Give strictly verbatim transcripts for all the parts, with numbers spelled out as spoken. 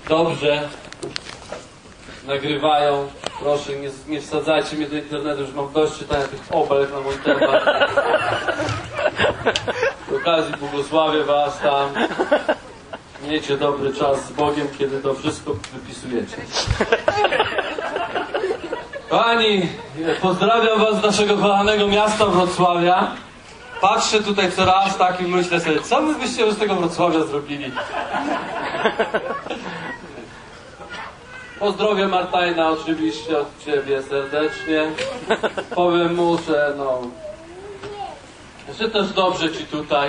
Dobrze. Nagrywają. Proszę, nie, nie wsadzajcie mnie do internetu, już mam dość czytania tych obelg na mój temat. Z okazji błogosławię was tam. Miejcie dobry czas z Bogiem, kiedy to wszystko wypisujecie. Kochani, pozdrawiam was z naszego kochanego miasta Wrocławia. Patrzę tutaj coraz tak i myślę sobie, co wy byście z tego Wrocławia zrobili? Pozdrowię Martajna oczywiście od ciebie serdecznie. Powiem mu, że no... że też dobrze ci tutaj.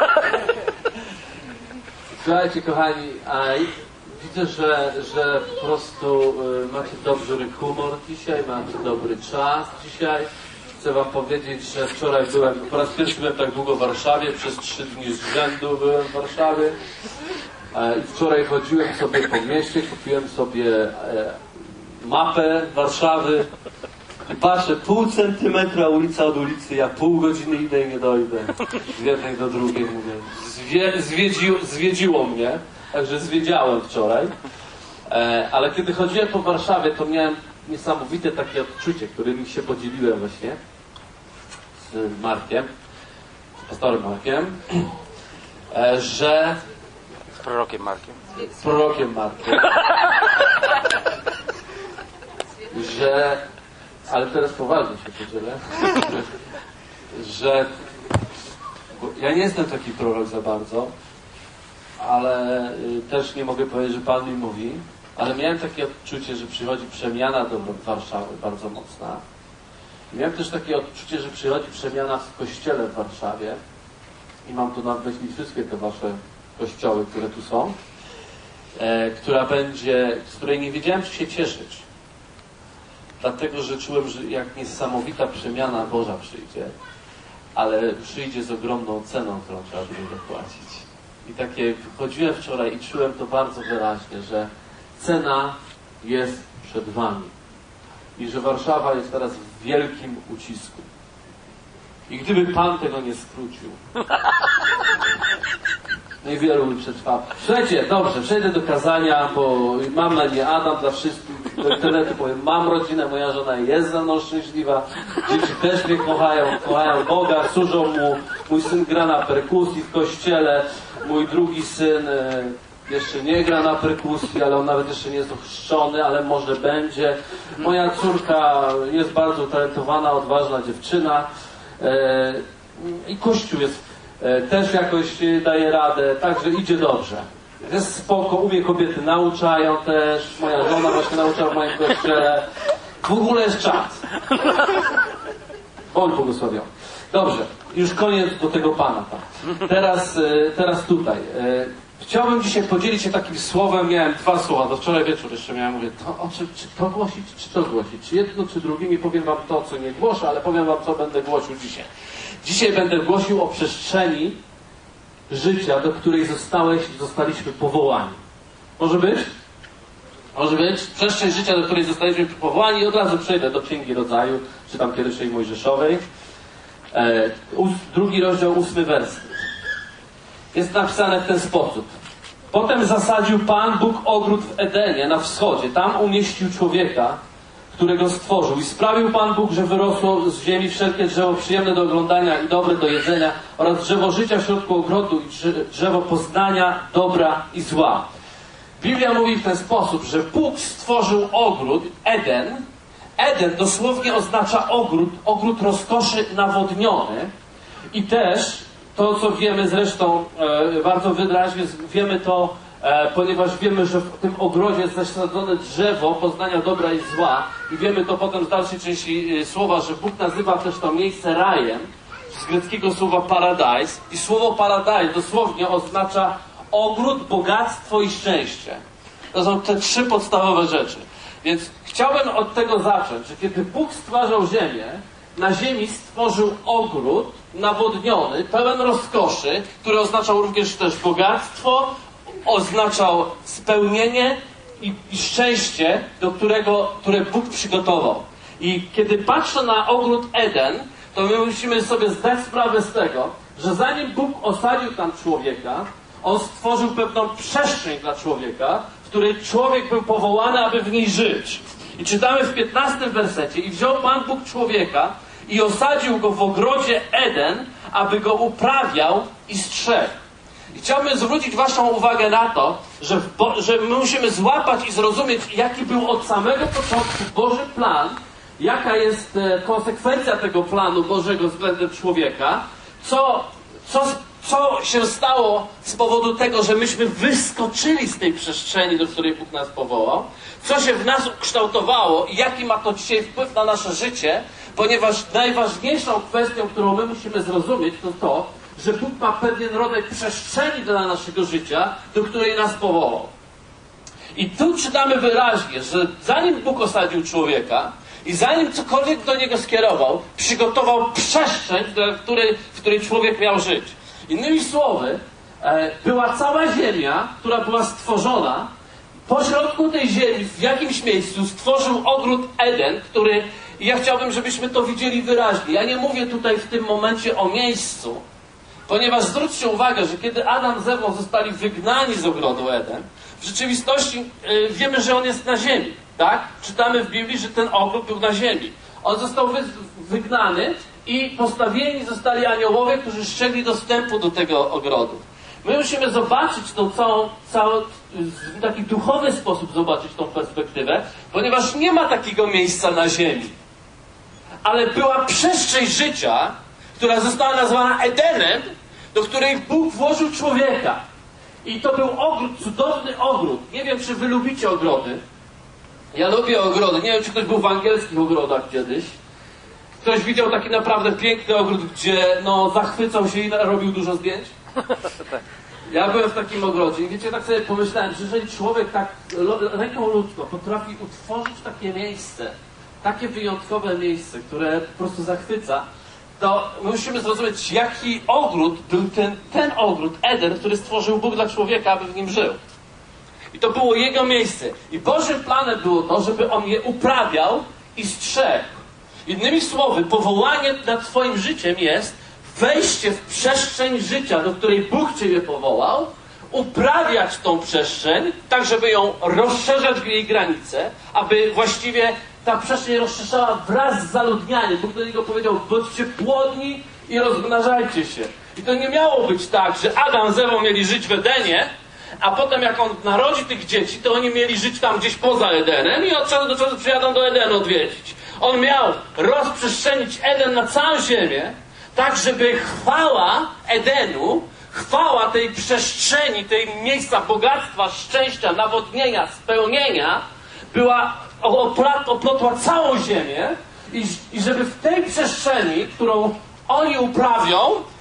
Słuchajcie kochani, a widzę, że, że po prostu y, macie dobry humor dzisiaj, macie dobry czas dzisiaj. Chcę wam powiedzieć, że wczoraj byłem, po raz pierwszy byłem tak długo w Warszawie, przez trzy dni z rzędu byłem w Warszawie. E, I wczoraj chodziłem sobie po mieście, kupiłem sobie e, mapę Warszawy i patrzę, pół centymetra ulica od ulicy, ja pół godziny idę i nie dojdę. Z jednej do drugiej mówię. Zwie, zwiedzi, zwiedziło mnie, także zwiedziałem wczoraj. E, ale kiedy chodziłem po Warszawie, to miałem niesamowite takie odczucie, którym się podzieliłem właśnie z Markiem, z pastorem Markiem, e, że... Z prorokiem Markiem. Z prorokiem Markiem. Że... Ale teraz poważnie się podzielę. Że... Ja nie jestem taki prorok za bardzo, ale też nie mogę powiedzieć, że Pan mi mówi. Ale miałem takie odczucie, że przychodzi przemiana do Warszawy bardzo mocna. I miałem też takie odczucie, że przychodzi przemiana w kościele w Warszawie. I mam tu na myśli wszystkie te wasze kościoły, które tu są. E, która będzie, z której nie wiedziałem, czy się cieszyć. Dlatego, że czułem, że jak niesamowita przemiana Boża przyjdzie, ale przyjdzie z ogromną ceną, którą trzeba będzie zapłacić. I takie chodziłem wczoraj i czułem to bardzo wyraźnie, że cena jest przed wami. I że Warszawa jest teraz w wielkim ucisku. I gdyby Pan tego nie skrócił, niewielu by przetrwało. Słuchajcie, dobrze, przejdę do kazania, bo mam na nie Adam dla wszystkich. Do internetu powiem, mam rodzinę, moja żona jest ze mną szczęśliwa. Dzieci też mnie kochają, kochają Boga, służą Mu. Mój syn gra na perkusji w kościele. Mój drugi syn jeszcze nie gra na perkusji, ale on nawet jeszcze nie jest ochrzczony, ale może będzie. Moja córka jest bardzo utalentowana, odważna dziewczyna. I Kościół jest, też jakoś daje radę, także idzie dobrze. Jest spoko, u mnie kobiety nauczają też, moja żona właśnie nauczała w moim kościele. W ogóle jest czas. Bądź błogosławiony. Dobrze, już koniec do tego Pana. Teraz, teraz tutaj. Chciałbym dzisiaj podzielić się takim słowem, miałem dwa słowa, do wczoraj wieczór jeszcze miałem, mówię, to, o, czy, czy to głosić, czy to głosić, czy jedno, czy drugie, nie powiem wam to, co nie głoszę, ale powiem wam, co będę głosił dzisiaj. Dzisiaj będę głosił o przestrzeni życia, do której zostałeś, zostaliśmy powołani. Może być? Może być? Przestrzeń życia, do której zostaliśmy powołani i od razu przejdę do Księgi Rodzaju, czy tam pierwszej Mojżeszowej. E, drugi rozdział, ósmy werset. Jest napisane w ten sposób. Potem zasadził Pan Bóg ogród w Edenie na wschodzie. Tam umieścił człowieka, którego stworzył. I sprawił Pan Bóg, że wyrosło z ziemi wszelkie drzewo przyjemne do oglądania i dobre do jedzenia oraz drzewo życia w środku ogrodu i drzewo poznania dobra i zła. Biblia mówi w ten sposób, że Bóg stworzył ogród, Eden. Eden dosłownie oznacza ogród, ogród rozkoszy nawodniony. I też to, co wiemy zresztą e, bardzo wyraźnie, wiemy to, e, ponieważ wiemy, że w tym ogrodzie jest zasadzone drzewo poznania dobra i zła. I wiemy to potem z dalszej części e, słowa, że Bóg nazywa też to miejsce rajem, z greckiego słowa paradise. I słowo paradise dosłownie oznacza ogród, bogactwo i szczęście. To są te trzy podstawowe rzeczy. Więc chciałbym od tego zacząć, że kiedy Bóg stwarzał ziemię, na ziemi stworzył ogród nawodniony, pełen rozkoszy, który oznaczał również też bogactwo, oznaczał spełnienie i, i szczęście, do którego, które Bóg przygotował. I kiedy patrzę na ogród Eden, to my musimy sobie zdać sprawę z tego, że zanim Bóg osadził tam człowieka, On stworzył pewną przestrzeń dla człowieka, w której człowiek był powołany, aby w niej żyć. I czytamy w piętnastym wersecie: i wziął Pan Bóg człowieka i osadził go w ogrodzie Eden, aby go uprawiał i strzegł. I chciałbym zwrócić waszą uwagę na to, że, w Bo- że my musimy złapać i zrozumieć, jaki był od samego początku Boży plan, jaka jest e, konsekwencja tego planu Bożego względem człowieka, co, co, co się stało z powodu tego, że myśmy wyskoczyli z tej przestrzeni, do której Bóg nas powołał, co się w nas ukształtowało i jaki ma to dzisiaj wpływ na nasze życie, ponieważ najważniejszą kwestią, którą my musimy zrozumieć, to to, że Bóg ma pewien rodzaj przestrzeni dla naszego życia, do której nas powołał. I tu czytamy wyraźnie, że zanim Bóg osadził człowieka i zanim cokolwiek do niego skierował, przygotował przestrzeń, w której, w której człowiek miał żyć. Innymi słowy, była cała ziemia, która była stworzona. Pośrodku tej ziemi, w jakimś miejscu, stworzył ogród Eden, który, i ja chciałbym, żebyśmy to widzieli wyraźnie. Ja nie mówię tutaj w tym momencie o miejscu, ponieważ zwróćcie uwagę, że kiedy Adam z Ewą zostali wygnani z ogrodu Eden, w rzeczywistości yy, wiemy, że on jest na ziemi, tak? Czytamy w Biblii, że ten ogród był na ziemi. On został wy, wygnany i postawieni zostali aniołowie, którzy strzegli dostępu do tego ogrodu. My musimy zobaczyć tą całą, całą, w taki duchowy sposób zobaczyć tą perspektywę, ponieważ nie ma takiego miejsca na ziemi. Ale była przestrzeń życia, która została nazwana Edenem, do której Bóg włożył człowieka. I to był ogród, cudowny ogród. Nie wiem, czy wy lubicie ogrody. Ja lubię ogrody. Nie wiem, czy ktoś był w angielskich ogrodach kiedyś. Ktoś widział taki naprawdę piękny ogród, gdzie no, zachwycał się i robił dużo zdjęć? Ja byłem w takim ogrodzie i wiecie, tak sobie pomyślałem, że jeżeli człowiek tak ręką ludzką potrafi utworzyć takie miejsce, takie wyjątkowe miejsce, które po prostu zachwyca, to musimy zrozumieć, jaki ogród był ten, ten ogród, Eden, który stworzył Bóg dla człowieka, aby w nim żył. I to było jego miejsce. I Bożym planem było to, żeby on je uprawiał i strzegł. Innymi słowy, powołanie nad twoim życiem jest wejście w przestrzeń życia, do której Bóg ciebie powołał, uprawiać tą przestrzeń, tak żeby ją rozszerzać w jej granice, aby właściwie ta przestrzeń rozszerzała wraz z zaludnianiem. Bóg do niego powiedział: bądźcie płodni i rozmnażajcie się. I to nie miało być tak, że Adam z Ewą mieli żyć w Edenie, a potem jak on narodzi tych dzieci, to oni mieli żyć tam gdzieś poza Edenem i od czasu do czasu przyjadą do Edenu odwiedzić. On miał rozprzestrzenić Eden na całą ziemię, tak żeby chwała Edenu, chwała tej przestrzeni, tej miejsca bogactwa, szczęścia, nawodnienia, spełnienia była oplotła całą ziemię i, i żeby w tej przestrzeni, którą oni uprawią,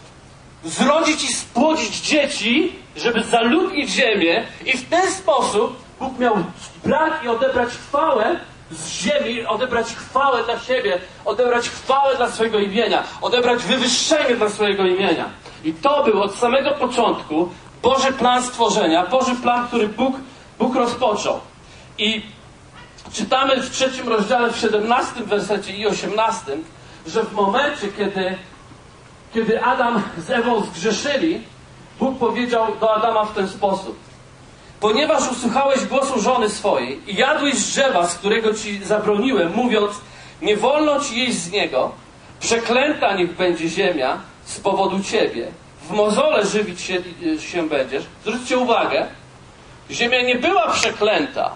zrodzić i spłodzić dzieci, żeby zaludnić ziemię i w ten sposób Bóg miał brać i odebrać chwałę z ziemi, odebrać chwałę dla siebie, odebrać chwałę dla swojego imienia, odebrać wywyższenie dla swojego imienia. I to był od samego początku Boży plan stworzenia, Boży plan, który Bóg, Bóg rozpoczął. I czytamy w trzecim rozdziale, w siedemnastym wersecie i osiemnastym, że w momencie, kiedy, kiedy Adam z Ewą zgrzeszyli, Bóg powiedział do Adama w ten sposób: ponieważ usłuchałeś głosu żony swojej i jadłeś z drzewa, z którego ci zabroniłem, mówiąc: nie wolno ci jeść z niego, przeklęta niech będzie ziemia z powodu ciebie. W mozole żywić się, się będziesz. Zwróćcie uwagę, ziemia nie była przeklęta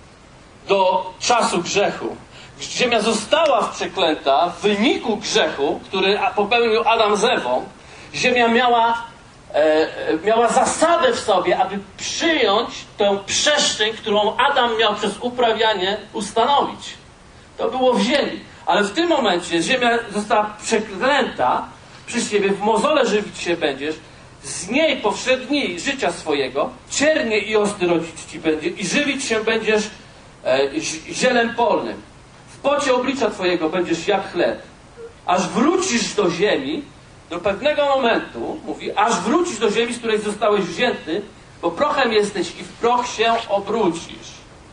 do czasu grzechu. Ziemia została przeklęta w wyniku grzechu, który popełnił Adam z Ewą. Ziemia miała, e, miała zasadę w sobie, aby przyjąć tę przestrzeń, którą Adam miał przez uprawianie ustanowić. To było w ziemi. Ale w tym momencie ziemia została przeklęta przez ciebie. W mozole żywić się będziesz. Z niej powszedł dni życia swojego. Ciernie i osty rodzić ci będzie. I żywić się będziesz e, zielem polnym. W pocie oblicza twojego będziesz jak chleb. Aż wrócisz do ziemi, do pewnego momentu, mówi, aż wrócisz do ziemi, z której zostałeś wzięty, bo prochem jesteś i w proch się obrócisz.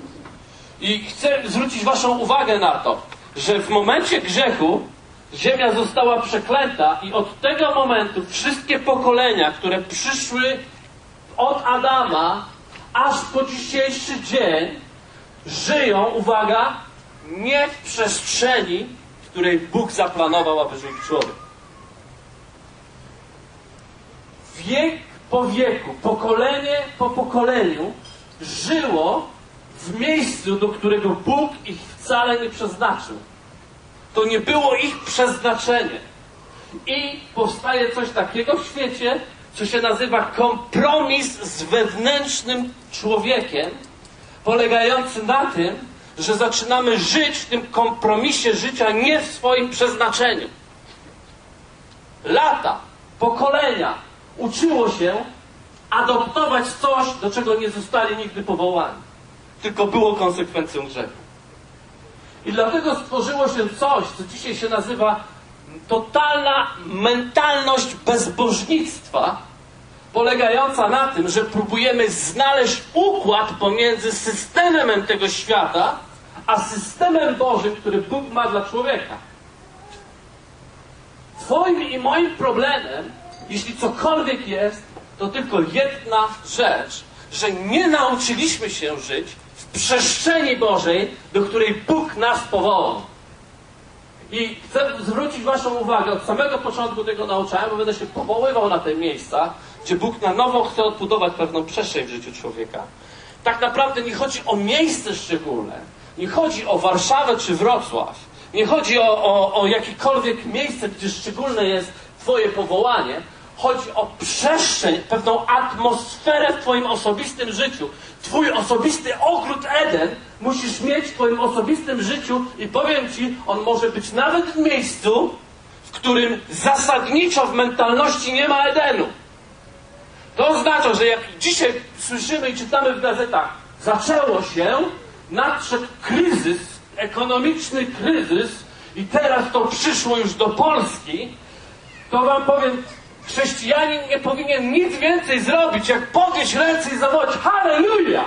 I chcę zwrócić waszą uwagę na to, że w momencie grzechu ziemia została przeklęta i od tego momentu wszystkie pokolenia, które przyszły od Adama aż po dzisiejszy dzień żyją, uwaga, nie w przestrzeni, w której Bóg zaplanował, aby żył człowiek. Wiek po wieku, pokolenie po pokoleniu żyło w miejscu, do którego Bóg ich wcale nie przeznaczył. To nie było ich przeznaczenie. I powstaje coś takiego w świecie, co się nazywa kompromis z wewnętrznym człowiekiem, polegający na tym, że zaczynamy żyć w tym kompromisie życia nie w swoim przeznaczeniu. Lata, pokolenia uczyło się adoptować coś, do czego nie zostali nigdy powołani. Tylko było konsekwencją grzechu. I dlatego stworzyło się coś, co dzisiaj się nazywa totalna mentalność bezbożnictwa, polegająca na tym, że próbujemy znaleźć układ pomiędzy systemem tego świata, a systemem Bożym, który Bóg ma dla człowieka. Twoim i moim problemem, jeśli cokolwiek jest, to tylko jedna rzecz, że nie nauczyliśmy się żyć w przestrzeni Bożej, do której Bóg nas powołał. I chcę zwrócić waszą uwagę, od samego początku tego nauczania, bo będę się powoływał na te miejsca, gdzie Bóg na nowo chce odbudować pewną przestrzeń w życiu człowieka. Tak naprawdę nie chodzi o miejsce szczególne, nie chodzi o Warszawę czy Wrocław, nie chodzi o, o, o jakiekolwiek miejsce, gdzie szczególne jest twoje powołanie. Chodzi o przestrzeń, pewną atmosferę w twoim osobistym życiu. Twój osobisty ogród Eden musisz mieć w twoim osobistym życiu i powiem ci, on może być nawet w miejscu, w którym zasadniczo w mentalności nie ma Edenu. To oznacza, że jak dzisiaj słyszymy i czytamy w gazetach, zaczęło się, nadszedł kryzys, ekonomiczny kryzys i teraz to przyszło już do Polski, to wam powiem, chrześcijanin nie powinien nic więcej zrobić, jak podnieść ręce i zawołać halleluja!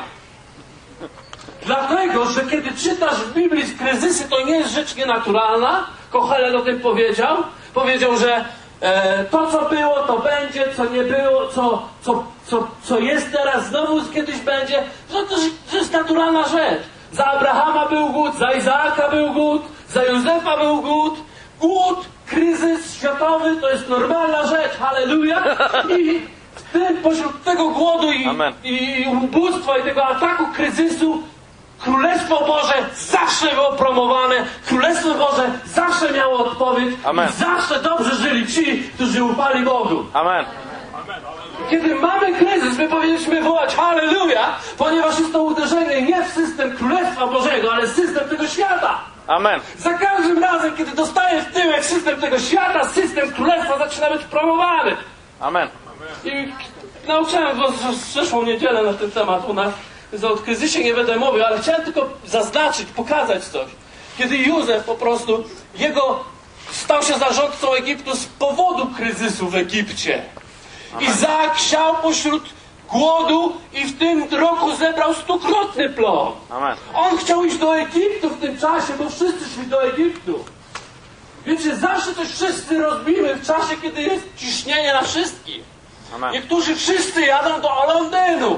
Dlatego, że kiedy czytasz w Biblii z kryzysy, to nie jest rzecz nienaturalna. Kohelet o tym powiedział. Powiedział, że e, to, co było, to będzie, co nie było, co, co, co, co jest teraz, znowu kiedyś będzie. To, to, to jest naturalna rzecz. Za Abrahama był głód, za Izaaka był głód, za Józefa był głód. Głód, kryzys światowy to jest normalna rzecz, halleluja. I w tym, pośród tego głodu i, i ubóstwa i tego ataku kryzysu Królestwo Boże zawsze było promowane, Królestwo Boże zawsze miało odpowiedź. Amen. I zawsze dobrze żyli ci, którzy ufali Bogu. Amen. Kiedy mamy kryzys, my powinniśmy wołać halleluja, ponieważ jest to uderzenie nie w system Królestwa Bożego, ale system tego świata. Amen. Za każdym razem, kiedy dostaję w tyłek system tego świata, system Królestwa zaczyna być promowany. Amen. I nauczyłem was w zeszłą niedzielę na ten temat u nas, więc o kryzysie nie będę mówił, ale chciałem tylko zaznaczyć, pokazać coś. Kiedy Józef po prostu, jego stał się zarządcą Egiptu z powodu kryzysu w Egipcie. Amen. Izaak siał pośród głodu i w tym roku zebrał stukrotny plon. Amen. On chciał iść do Egiptu w tym czasie, bo wszyscy szli do Egiptu. Wiecie, zawsze coś wszyscy robimy w czasie, kiedy jest ciśnienie na wszystkich. Amen. Niektórzy wszyscy jadą do Londynu.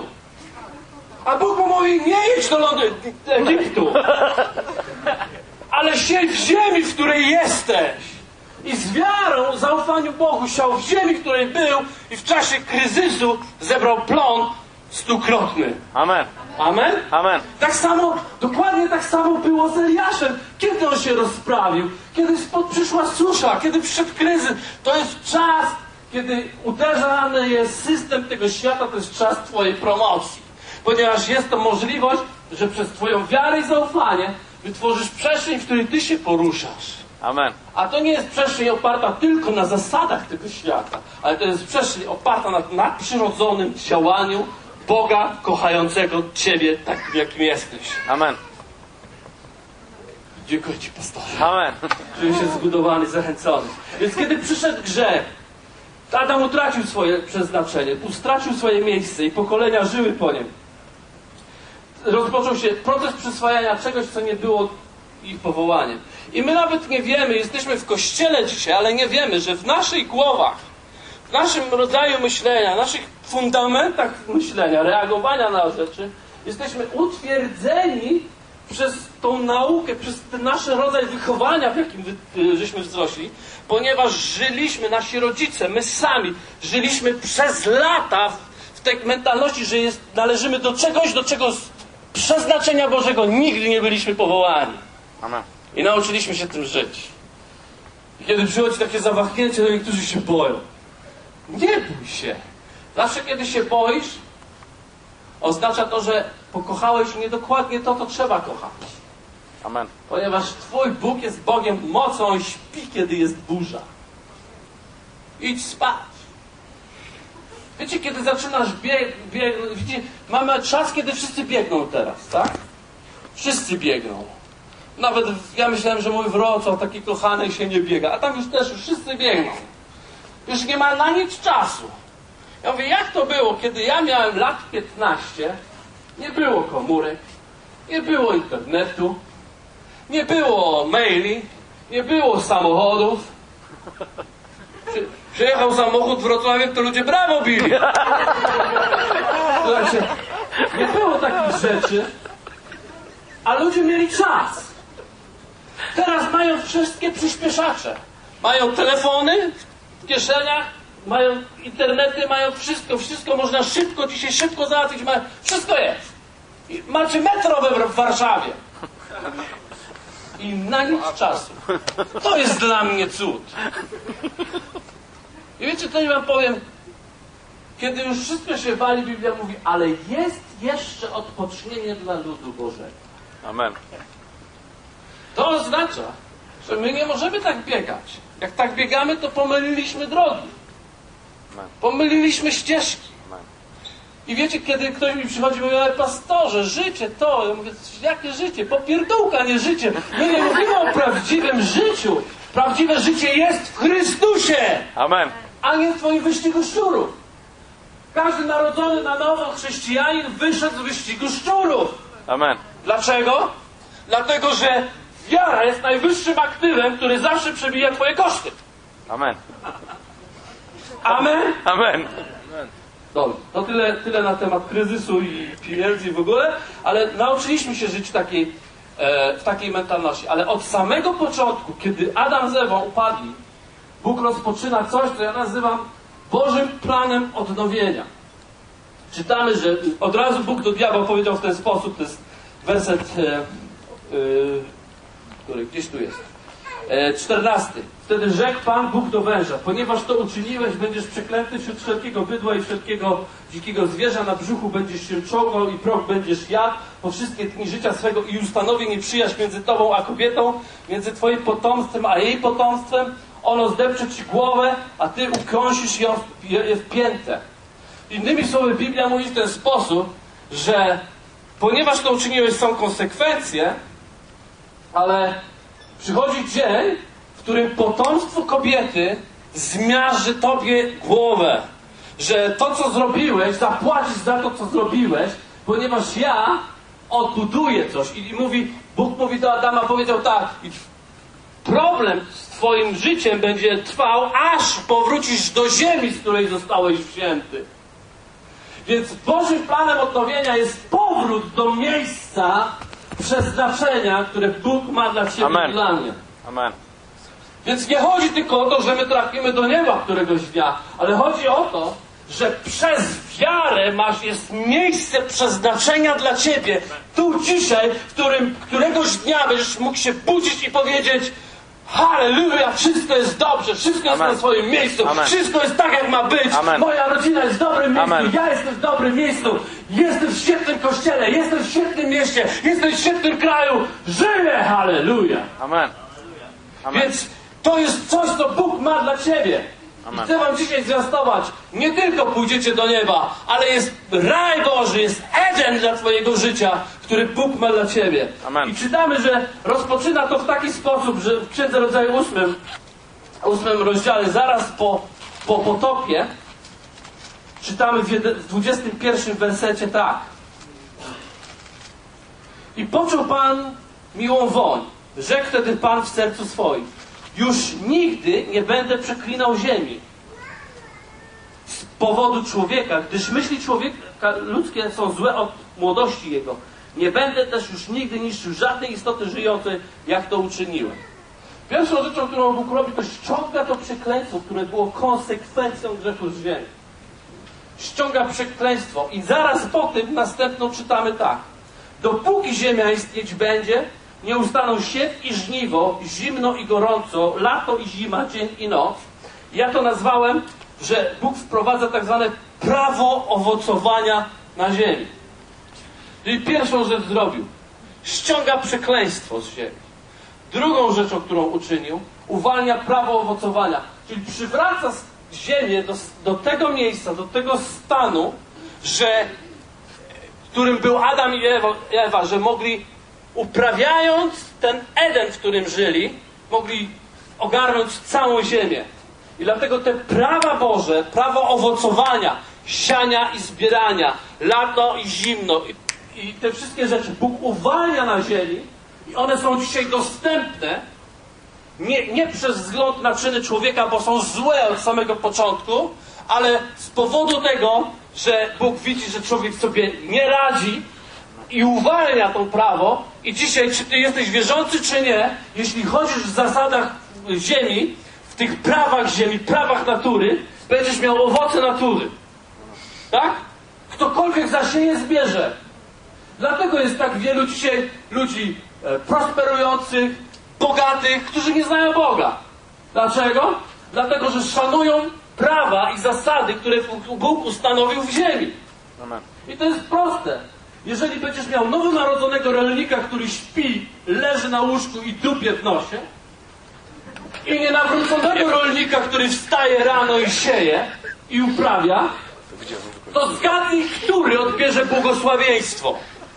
A Bóg mu mówi, nie jedź do Londynu, do Egiptu. Ale siedź w ziemi, w której jesteś. I z wiarą, zaufaniu Bogu siał w ziemi, w której był i w czasie kryzysu zebrał plon stukrotny. Amen. Amen? Amen. Tak samo, dokładnie tak samo było z Eliaszem. Kiedy on się rozprawił? Kiedy spod przyszła susza? Kiedy przyszedł kryzys? To jest czas, kiedy uderzany jest system tego świata, to jest czas twojej promocji. Ponieważ jest to możliwość, że przez twoją wiarę i zaufanie wytworzysz przestrzeń, w której ty się poruszasz. Amen. A to nie jest przestrzeń oparta tylko na zasadach tego świata, ale to jest przestrzeń oparta na nadprzyrodzonym działaniu Boga kochającego ciebie takim, jakim jesteś. Amen. Dziękuję ci, pastorze. Amen. Czuję się zbudowany, zachęcony. Więc kiedy przyszedł grzech, Adam utracił swoje przeznaczenie, utracił swoje miejsce i pokolenia żyły po nim. Rozpoczął się proces przyswajania czegoś, co nie było ich powołaniem. I my nawet nie wiemy, jesteśmy w kościele dzisiaj, ale nie wiemy, że w naszych głowach, w naszym rodzaju myślenia, naszych fundamentach myślenia, reagowania na rzeczy, jesteśmy utwierdzeni przez tą naukę, przez ten nasz rodzaj wychowania, w jakim wy, żeśmy wzrośli, ponieważ żyliśmy, nasi rodzice, my sami, żyliśmy przez lata w, w tej mentalności, że jest, należymy do czegoś, do czego z przeznaczenia Bożego nigdy nie byliśmy powołani. Amen. I nauczyliśmy się tym żyć. I kiedy przychodzi takie zawahnięcie, to niektórzy się boją. Nie bój się. Zawsze kiedy się boisz, oznacza to, że pokochałeś niedokładnie to, co trzeba kochać. Amen. Ponieważ Twój Bóg jest Bogiem mocą i śpi, kiedy jest burza. Idź spać. Wiecie, kiedy zaczynasz bieg... bieg widzicie, mamy czas, kiedy wszyscy biegną teraz, tak? Wszyscy biegną. Nawet ja myślałem, że mój Wrocław, taki kochany, się nie biega. A tam już też już wszyscy biegną. Już nie ma na nic czasu. Ja mówię, jak to było, kiedy ja miałem lat piętnaście, nie było komórek, nie było internetu, nie było maili, nie było samochodów. Przy, przyjechał samochód w Wrocławiu, to ludzie brawo bili. Słuchajcie, nie było takich rzeczy, a ludzie mieli czas. Teraz mają wszystkie przyspieszacze. Mają telefony w kieszeniach, mają internety, mają wszystko, wszystko można szybko, dzisiaj szybko załatwić, mają, wszystko jest. I macie metro we w Warszawie. I na nic czasu. To jest dla mnie cud. I wiecie, co ja wam powiem? Kiedy już wszystko się wali, Biblia mówi, ale jest jeszcze odpocznienie dla ludu Bożego. Amen. To oznacza, że my nie możemy tak biegać. Jak tak biegamy, to pomyliliśmy drogi. Pomyliliśmy ścieżki. I wiecie, kiedy ktoś mi przychodzi i mówi, ale pastorze, życie to. Ja mówię, jakie życie? Popierdółka, nie życie. My nie mówimy o prawdziwym życiu. Prawdziwe życie jest w Chrystusie. Amen. A nie w twoim wyścigu szczurów. Każdy narodzony na nowo chrześcijanin wyszedł z wyścigu szczurów. Amen. Dlaczego? Dlatego, że wiara jest najwyższym aktywem, który zawsze przebija twoje koszty. Amen. Amen? Amen. Dobrze, to tyle, tyle na temat kryzysu i pieniędzy w ogóle, ale nauczyliśmy się żyć w takiej, e, w takiej mentalności. Ale od samego początku, kiedy Adam z Ewą upadli, Bóg rozpoczyna coś, co ja nazywam Bożym planem odnowienia. Czytamy, że od razu Bóg do diabła powiedział w ten sposób, to jest werset, e, e, który gdzieś tu jest, e, czternasty. Wtedy rzekł Pan Bóg do węża, ponieważ to uczyniłeś, będziesz przeklęty wśród wszelkiego bydła i wszelkiego dzikiego zwierza, na brzuchu będziesz się czołgał i proch będziesz jadł po wszystkie dni życia swego i ustanowi nieprzyjaźń między tobą a kobietą, między twoim potomstwem a jej potomstwem. Ono zdepcze ci głowę, a ty ukąsisz ją w piętę. Innymi słowy, Biblia mówi w ten sposób, że ponieważ to uczyniłeś, są konsekwencje, ale przychodzi dzień, w którym potomstwo kobiety zmiażdży tobie głowę. Że to, co zrobiłeś, zapłacisz za to, co zrobiłeś, ponieważ ja odbuduję coś. I mówi, Bóg mówi do Adama, powiedział tak, i problem z twoim życiem będzie trwał, aż powrócisz do ziemi, z której zostałeś wzięty. Więc Bożym planem odnowienia jest powrót do miejsca przeznaczenia, które Bóg ma dla ciebie Amen. i dla mnie. Amen. Więc nie chodzi tylko o to, że my trafimy do nieba któregoś dnia, ale chodzi o to, że przez wiarę masz, jest miejsce przeznaczenia dla ciebie. Tu dzisiaj, w którym któregoś dnia będziesz mógł się budzić i powiedzieć: halleluja, wszystko jest dobrze, wszystko jest Amen. na swoim miejscu, Amen. wszystko jest tak, jak ma być. Amen. Moja rodzina jest w dobrym miejscu, Amen. ja jestem w dobrym miejscu, jestem w świetnym kościele, jestem w świetnym mieście, jestem w świetnym kraju, żyję, halleluja. Amen. Amen. Więc to jest coś, co Bóg ma dla ciebie. I chcę wam dzisiaj zwiastować, nie tylko pójdziecie do nieba, ale jest raj Boży, jest Eden dla twojego życia, który Bóg ma dla ciebie. Amen. I czytamy, że rozpoczyna to w taki sposób, że w Księdze Rodzaju ósmym, ósmym rozdziale, zaraz po, po potopie, czytamy w, jed- w dwudziestym pierwszym wersecie tak. I poczuł Pan miłą woń. Rzekł wtedy Pan w sercu swoim: już nigdy nie będę przeklinał ziemi. powodu człowieka, gdyż myśli człowieka ludzkie są złe od młodości jego. Nie będę też już nigdy niszczył żadnej istoty żyjącej, jak to uczyniłem. Pierwszą rzeczą, którą Bóg robi, to ściąga to przekleństwo, które było konsekwencją grzechu z ziemi. Ściąga przekleństwo i zaraz po tym następną czytamy tak. Dopóki ziemia istnieć będzie, nie ustaną siew i żniwo, zimno i gorąco, lato i zima, dzień i noc. Ja to nazwałem, że Bóg wprowadza tak zwane prawo owocowania na ziemi. Czyli pierwszą rzecz zrobił. Ściąga przekleństwo z ziemi. Drugą rzeczą, którą uczynił, uwalnia prawo owocowania. Czyli przywraca ziemię do, do tego miejsca, do tego stanu, że, w którym był Adam i Ewa, Ewa, że mogli, uprawiając ten Eden, w którym żyli, mogli ogarnąć całą ziemię. I dlatego te prawa Boże, prawo owocowania, siania i zbierania, lato i zimno i, i te wszystkie rzeczy Bóg uwalnia na ziemi i one są dzisiaj dostępne nie, nie przez wzgląd na czyny człowieka, bo są złe od samego początku, ale z powodu tego, że Bóg widzi, że człowiek sobie nie radzi i uwalnia to prawo i dzisiaj, czy ty jesteś wierzący, czy nie, jeśli chodzisz w zasadach ziemi, w tych prawach ziemi, prawach natury, będziesz miał owoce natury. Tak? Ktokolwiek zasieje, zbierze. Dlatego jest tak wielu dzisiaj ludzi e, prosperujących, bogatych, którzy nie znają Boga. Dlaczego? Dlatego, że szanują prawa i zasady, które Bóg ustanowił w ziemi. Amen. I to jest proste. Jeżeli będziesz miał nowonarodzonego rolnika, który śpi, leży na łóżku i dupie w nosie, i nienawróconego rolnika, który wstaje rano i sieje i uprawia, to zgadnij, który odbierze błogosławieństwo.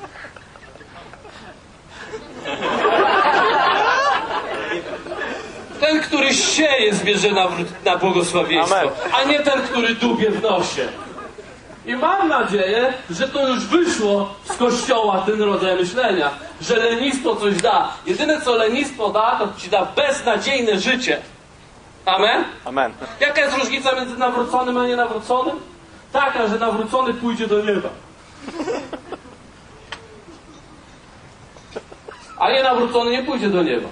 Ten, który sieje, zbierze na, na błogosławieństwo, Amen. a nie ten, który dubie w nosie. I mam nadzieję, że to już wyszło z Kościoła, ten rodzaj myślenia, że lenistwo coś da. Jedyne, co lenistwo da, to ci da beznadziejne życie. Amen? Amen. Jaka jest różnica między nawróconym a nienawróconym? Taka, że nawrócony pójdzie do nieba. A nienawrócony nie pójdzie do nieba.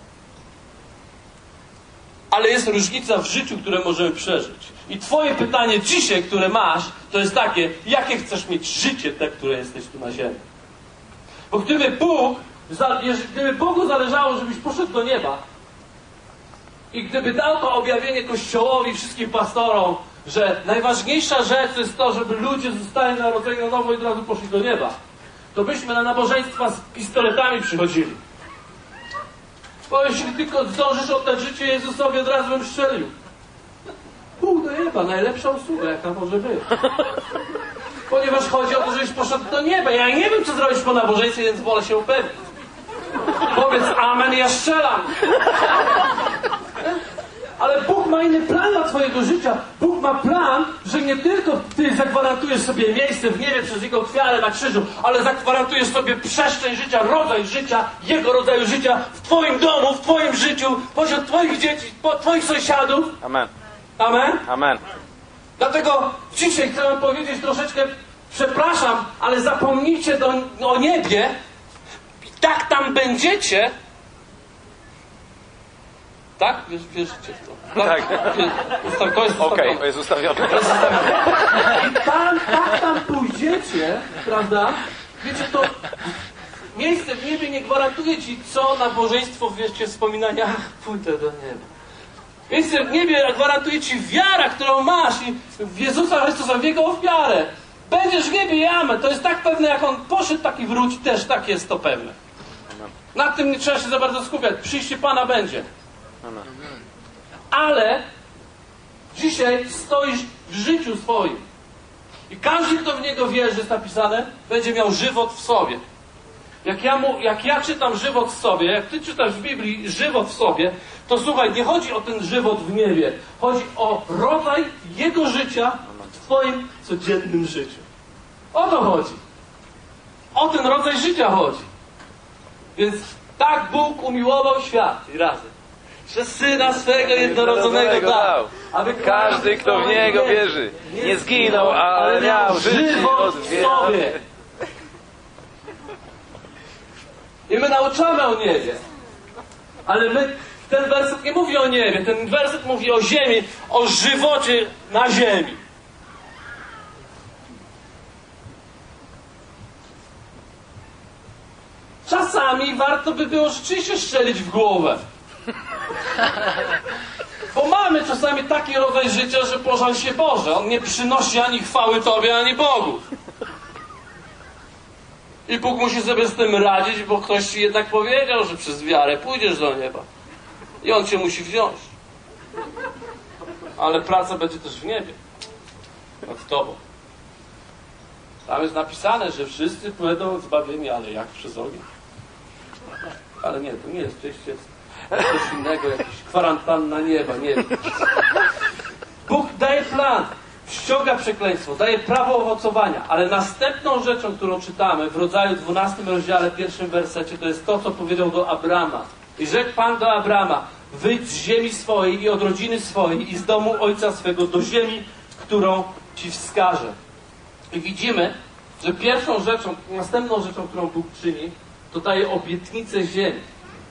Ale jest różnica w życiu, które możemy przeżyć. I twoje pytanie dzisiaj, które masz, to jest takie, jakie chcesz mieć życie, te, które jesteś tu na ziemi. Bo gdyby Bóg, gdyby Bogu zależało, żebyś poszedł do nieba i gdyby dał to objawienie Kościołowi, wszystkim pastorom, że najważniejsza rzecz jest to, żeby ludzie zostali narodzeni na nowo i od razu poszli do nieba, to byśmy na nabożeństwa z pistoletami przychodzili. Bo jeśli tylko zdążysz oddać życie Jezusowi, od razu bym strzelił. Pół do nieba, najlepsza usługa, jaka może być. Ponieważ chodzi o to, żebyś poszedł do nieba. Ja nie wiem, co zrobić po nabożeństwie, więc wolę się upewnić. Powiedz amen, ja strzelam. Ale Bóg ma inny plan dla twojego życia. Bóg ma plan, że nie tylko ty zagwarantujesz sobie miejsce w niebie przez Jego ofiarę na krzyżu, ale zagwarantujesz sobie przestrzeń życia, rodzaj życia, Jego rodzaju życia w twoim domu, w twoim życiu, pośród twoich dzieci, po twoich sąsiadów. Amen. Amen? Amen. Dlatego dzisiaj chcę wam powiedzieć troszeczkę, przepraszam, ale zapomnijcie do, o niebie i tak tam będziecie. Tak? Wiesz, wierzycie w to? Tak. Ustaw, to jest Okej, ustawione. to jest ustawione. To jest ustawione. I tam, tak tam pójdziecie, prawda? Wiecie, to miejsce w niebie nie gwarantuje ci, co nabożeństwo, wiecie, wspominania, pójdę do nieba. Miejsce w niebie gwarantuje ci wiara, którą masz i w Jezusa Chrystusa, w Jego ofiarę. Będziesz w niebie i amen. To jest tak pewne, jak On poszedł, tak i wróci, też tak jest to pewne. Nad tym nie trzeba się za bardzo skupiać. Przyjście Pana będzie. Ale dzisiaj stoisz w życiu swoim. I każdy, kto w Niego wierzy, jest napisane, będzie miał żywot w sobie. Jak ja, mu, jak ja czytam żywot w sobie, jak ty czytasz w Biblii żywot w sobie, to słuchaj, nie chodzi o ten żywot w niebie. Chodzi o rodzaj Jego życia w twoim codziennym życiu. O to chodzi. O ten rodzaj życia chodzi. Więc tak Bóg umiłował świat. I razem. że Syna swego jednorodzonego dał, aby Każdy, kto w Niego wierzy, nie zginął, ale miał życie żywot od w wieku. sobie. I my nauczamy o niebie. Ale my, ten werset nie mówi o niebie, ten werset mówi o ziemi, o żywocie na ziemi. Czasami warto by było rzeczywiście strzelić w głowę. Bo mamy czasami taki rodzaj życia, że pożal się Boże. On nie przynosi ani chwały Tobie, ani Bogu. I Bóg musi sobie z tym radzić, bo ktoś Ci jednak powiedział, że przez wiarę pójdziesz do nieba. I On Cię musi wziąć. Ale praca będzie też w niebie. Nad Tobą. Tam jest napisane, że wszyscy będą zbawieni, ale jak przez ogień. Ale nie, to nie jest czyść, jest coś innego, jakiś kwarantanna nieba, nie wiem. Bóg daje plan, ściąga przekleństwo, daje prawo owocowania, ale następną rzeczą, którą czytamy w rodzaju dwunastym rozdziale, pierwszym wersecie, to jest to, co powiedział do Abrama. I rzekł Pan do Abrama: wyjdź z ziemi swojej i od rodziny swojej i z domu ojca swego do ziemi, którą Ci wskażę. I widzimy, że pierwszą rzeczą, następną rzeczą, którą Bóg czyni, to daje obietnicę ziemi.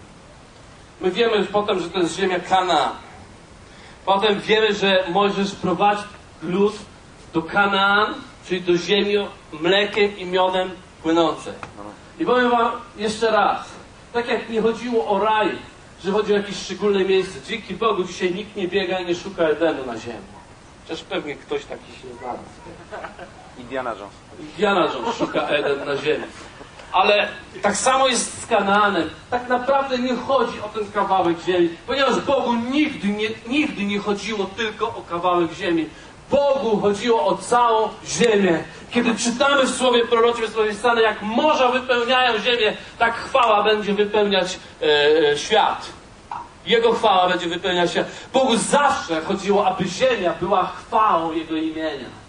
My wiemy już potem, że to jest ziemia Kanaan. Potem wiemy, że Mojżesz prowadzi lud do Kanaan, czyli do ziemi mlekiem i miodem płynącej. I powiem wam jeszcze raz, tak jak nie chodziło o raj, że chodzi o jakieś szczególne miejsce. Dzięki Bogu dzisiaj nikt nie biega i nie szuka Edenu na ziemi. Chociaż pewnie ktoś taki się znalazł. Indiana Jones. Indiana Jones szuka Eden na ziemi. Ale tak samo jest z Kanaanem. Tak naprawdę nie chodzi o ten kawałek ziemi, ponieważ Bogu nigdy nie, nigdy nie chodziło tylko o kawałek ziemi. Bogu chodziło o całą ziemię. Kiedy czytamy w Słowie Proroczym jest napisane, jak morza wypełniają ziemię, tak chwała będzie wypełniać e, świat. Jego chwała będzie wypełniać świat. Bogu zawsze chodziło, aby ziemia była chwałą Jego imienia.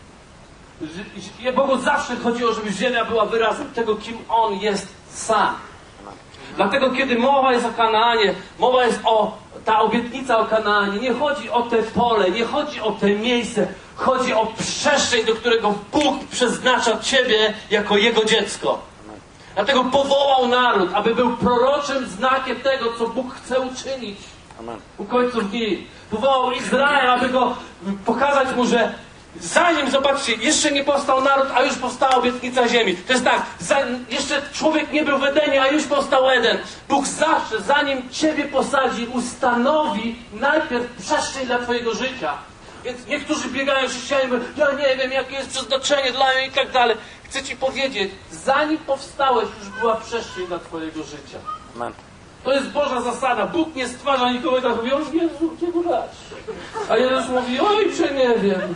Bogu zawsze chodziło, żeby ziemia była wyrazem tego, kim On jest sam. Dlatego, kiedy mowa jest o Kanaanie, mowa jest o, ta obietnica o Kanaanie, nie chodzi o te pole, nie chodzi o te miejsce, chodzi o przestrzeń, do którego Bóg przeznacza Ciebie jako Jego dziecko. Dlatego powołał naród, aby był proroczym znakiem tego, co Bóg chce uczynić u końców dni. Powołał Izrael, aby go pokazać mu, że zanim, zobaczcie, jeszcze nie powstał naród, a już powstała obietnica ziemi. To jest tak, zanim, jeszcze człowiek nie był w Edenie, a już powstał Eden. Bóg zawsze, zanim Ciebie posadzi, ustanowi najpierw przestrzeń dla Twojego życia. Więc niektórzy biegają chrześcijanie i mówią, ja nie wiem, jakie jest przeznaczenie dla mnie i tak dalej. Chcę Ci powiedzieć, zanim powstałeś, już była przestrzeń dla Twojego życia. Amen. To jest Boża zasada. Bóg nie stwarza nikogo i tak mówi, o Jezu, Cię dać. A Jezus mówi, oj, czy nie wiem.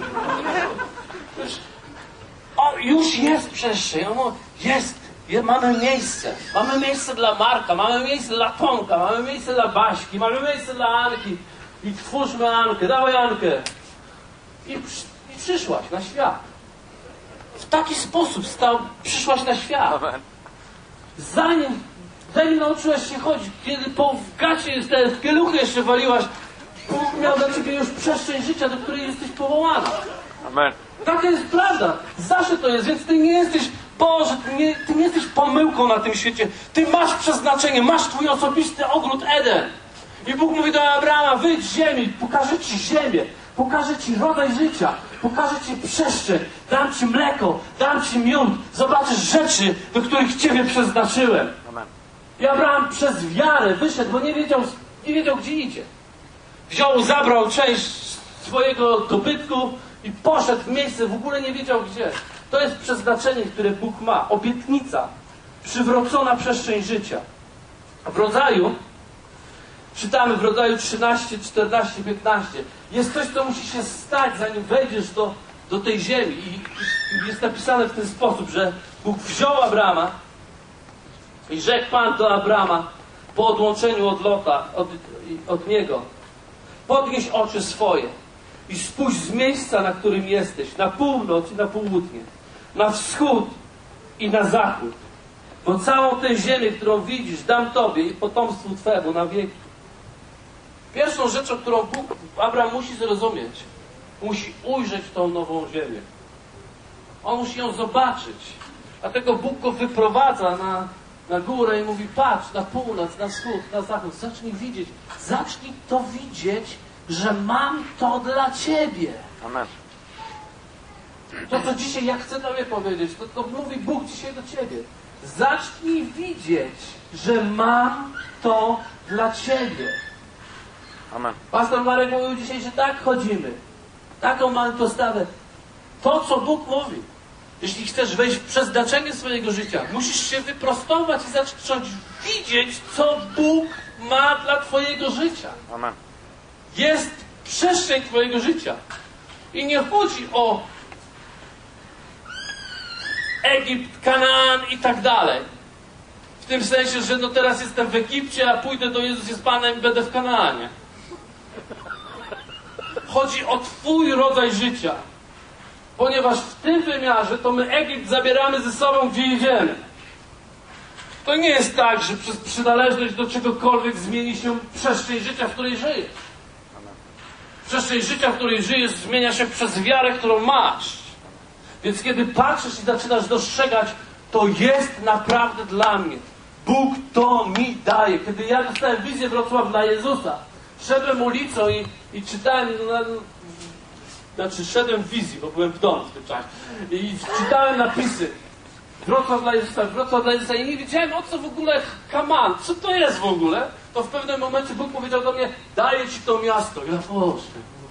O, już jest przestrzeń. On mówi, jest. Je, mamy miejsce. Mamy miejsce dla Marka, mamy miejsce dla Tomka, mamy miejsce dla Baśki, mamy miejsce dla Anki. I twórzmy Ankę, dawaj Ankę. I, przy, i przyszłaś na świat. W taki sposób stał, przyszłaś na świat. Amen. Zanim Zanim nauczyłaś się chodzić, kiedy po w gacie, w pieluchy jeszcze waliłaś, Bóg miał dla Ciebie już przestrzeń życia, do której jesteś powołana. Amen. Taka jest prawda. Zawsze to jest, więc Ty nie jesteś, Boże, ty nie, ty nie jesteś pomyłką na tym świecie. Ty masz przeznaczenie, masz Twój osobisty ogród Eden. I Bóg mówi do Abrama, wyjdź z ziemi, pokażę Ci ziemię, pokażę Ci rodzaj życia, pokażę Ci przestrzeń, dam Ci mleko, dam Ci miód, zobaczysz rzeczy, do których Ciebie przeznaczyłem. Amen. I Abraham przez wiarę wyszedł, bo nie wiedział, nie wiedział gdzie idzie. Wziął, zabrał część swojego dobytku i poszedł w miejsce, w ogóle nie wiedział gdzie. To jest przeznaczenie, które Bóg ma. Obietnica, przywrócona przestrzeń życia. W rodzaju, czytamy w rodzaju trzynaście, czternaście, piętnaście. Jest coś, co musi się stać, zanim wejdziesz do, do tej ziemi. I, I jest napisane w ten sposób, że Bóg wziął Abrama i rzekł Pan do Abrama po odłączeniu od Lota, od, od niego: podnieś oczy swoje i spójrz z miejsca, na którym jesteś, na północ i na południe, na wschód i na zachód. Bo całą tę ziemię, którą widzisz, dam Tobie i potomstwu Twemu na wieki. Pierwszą rzeczą, którą Bóg, Abraham musi zrozumieć, musi ujrzeć tą nową ziemię. On musi ją zobaczyć. Dlatego Bóg go wyprowadza na, na górę i mówi, patrz, na północ, na wschód, na zachód. Zacznij widzieć. Zacznij to widzieć, że mam to dla ciebie. Amen. To, co dzisiaj ja chcę tobie powiedzieć, to, to mówi Bóg dzisiaj do ciebie. Zacznij widzieć, że mam to dla ciebie. Amen. Pastor Marek mówił dzisiaj, że tak chodzimy. Taką mamy postawę. To, co Bóg mówi. Jeśli chcesz wejść w przeznaczenie swojego życia, musisz się wyprostować i zacząć widzieć, co Bóg ma dla twojego życia. Amen. Jest przestrzeń twojego życia. I nie chodzi o Egipt, Kanaan i tak dalej. W tym sensie, że no teraz jestem w Egipcie, a pójdę do Jezus jest Panem i będę w Kanaanie. Chodzi o twój rodzaj życia. Ponieważ w tym wymiarze to my Egipt zabieramy ze sobą, gdzie jedziemy. To nie jest tak, że przez przynależność do czegokolwiek zmieni się przestrzeń życia, w której żyjesz. Przestrzeń życia, w której żyjesz, zmienia się przez wiarę, którą masz. Więc kiedy patrzysz i zaczynasz dostrzegać, to jest naprawdę dla mnie. Bóg to mi daje. Kiedy ja dostałem wizję Wrocław dla Jezusa, szedłem ulicą i, i czytałem, no, no, znaczy szedłem w wizji, bo byłem w domu w tym czasie, i czytałem napisy Wrocław dla Jezusa, Wrocław dla Jezusa i nie wiedziałem, o co w ogóle kaman, co to jest w ogóle. To w pewnym momencie Bóg powiedział do mnie, daję ci to miasto. Ja, Boże,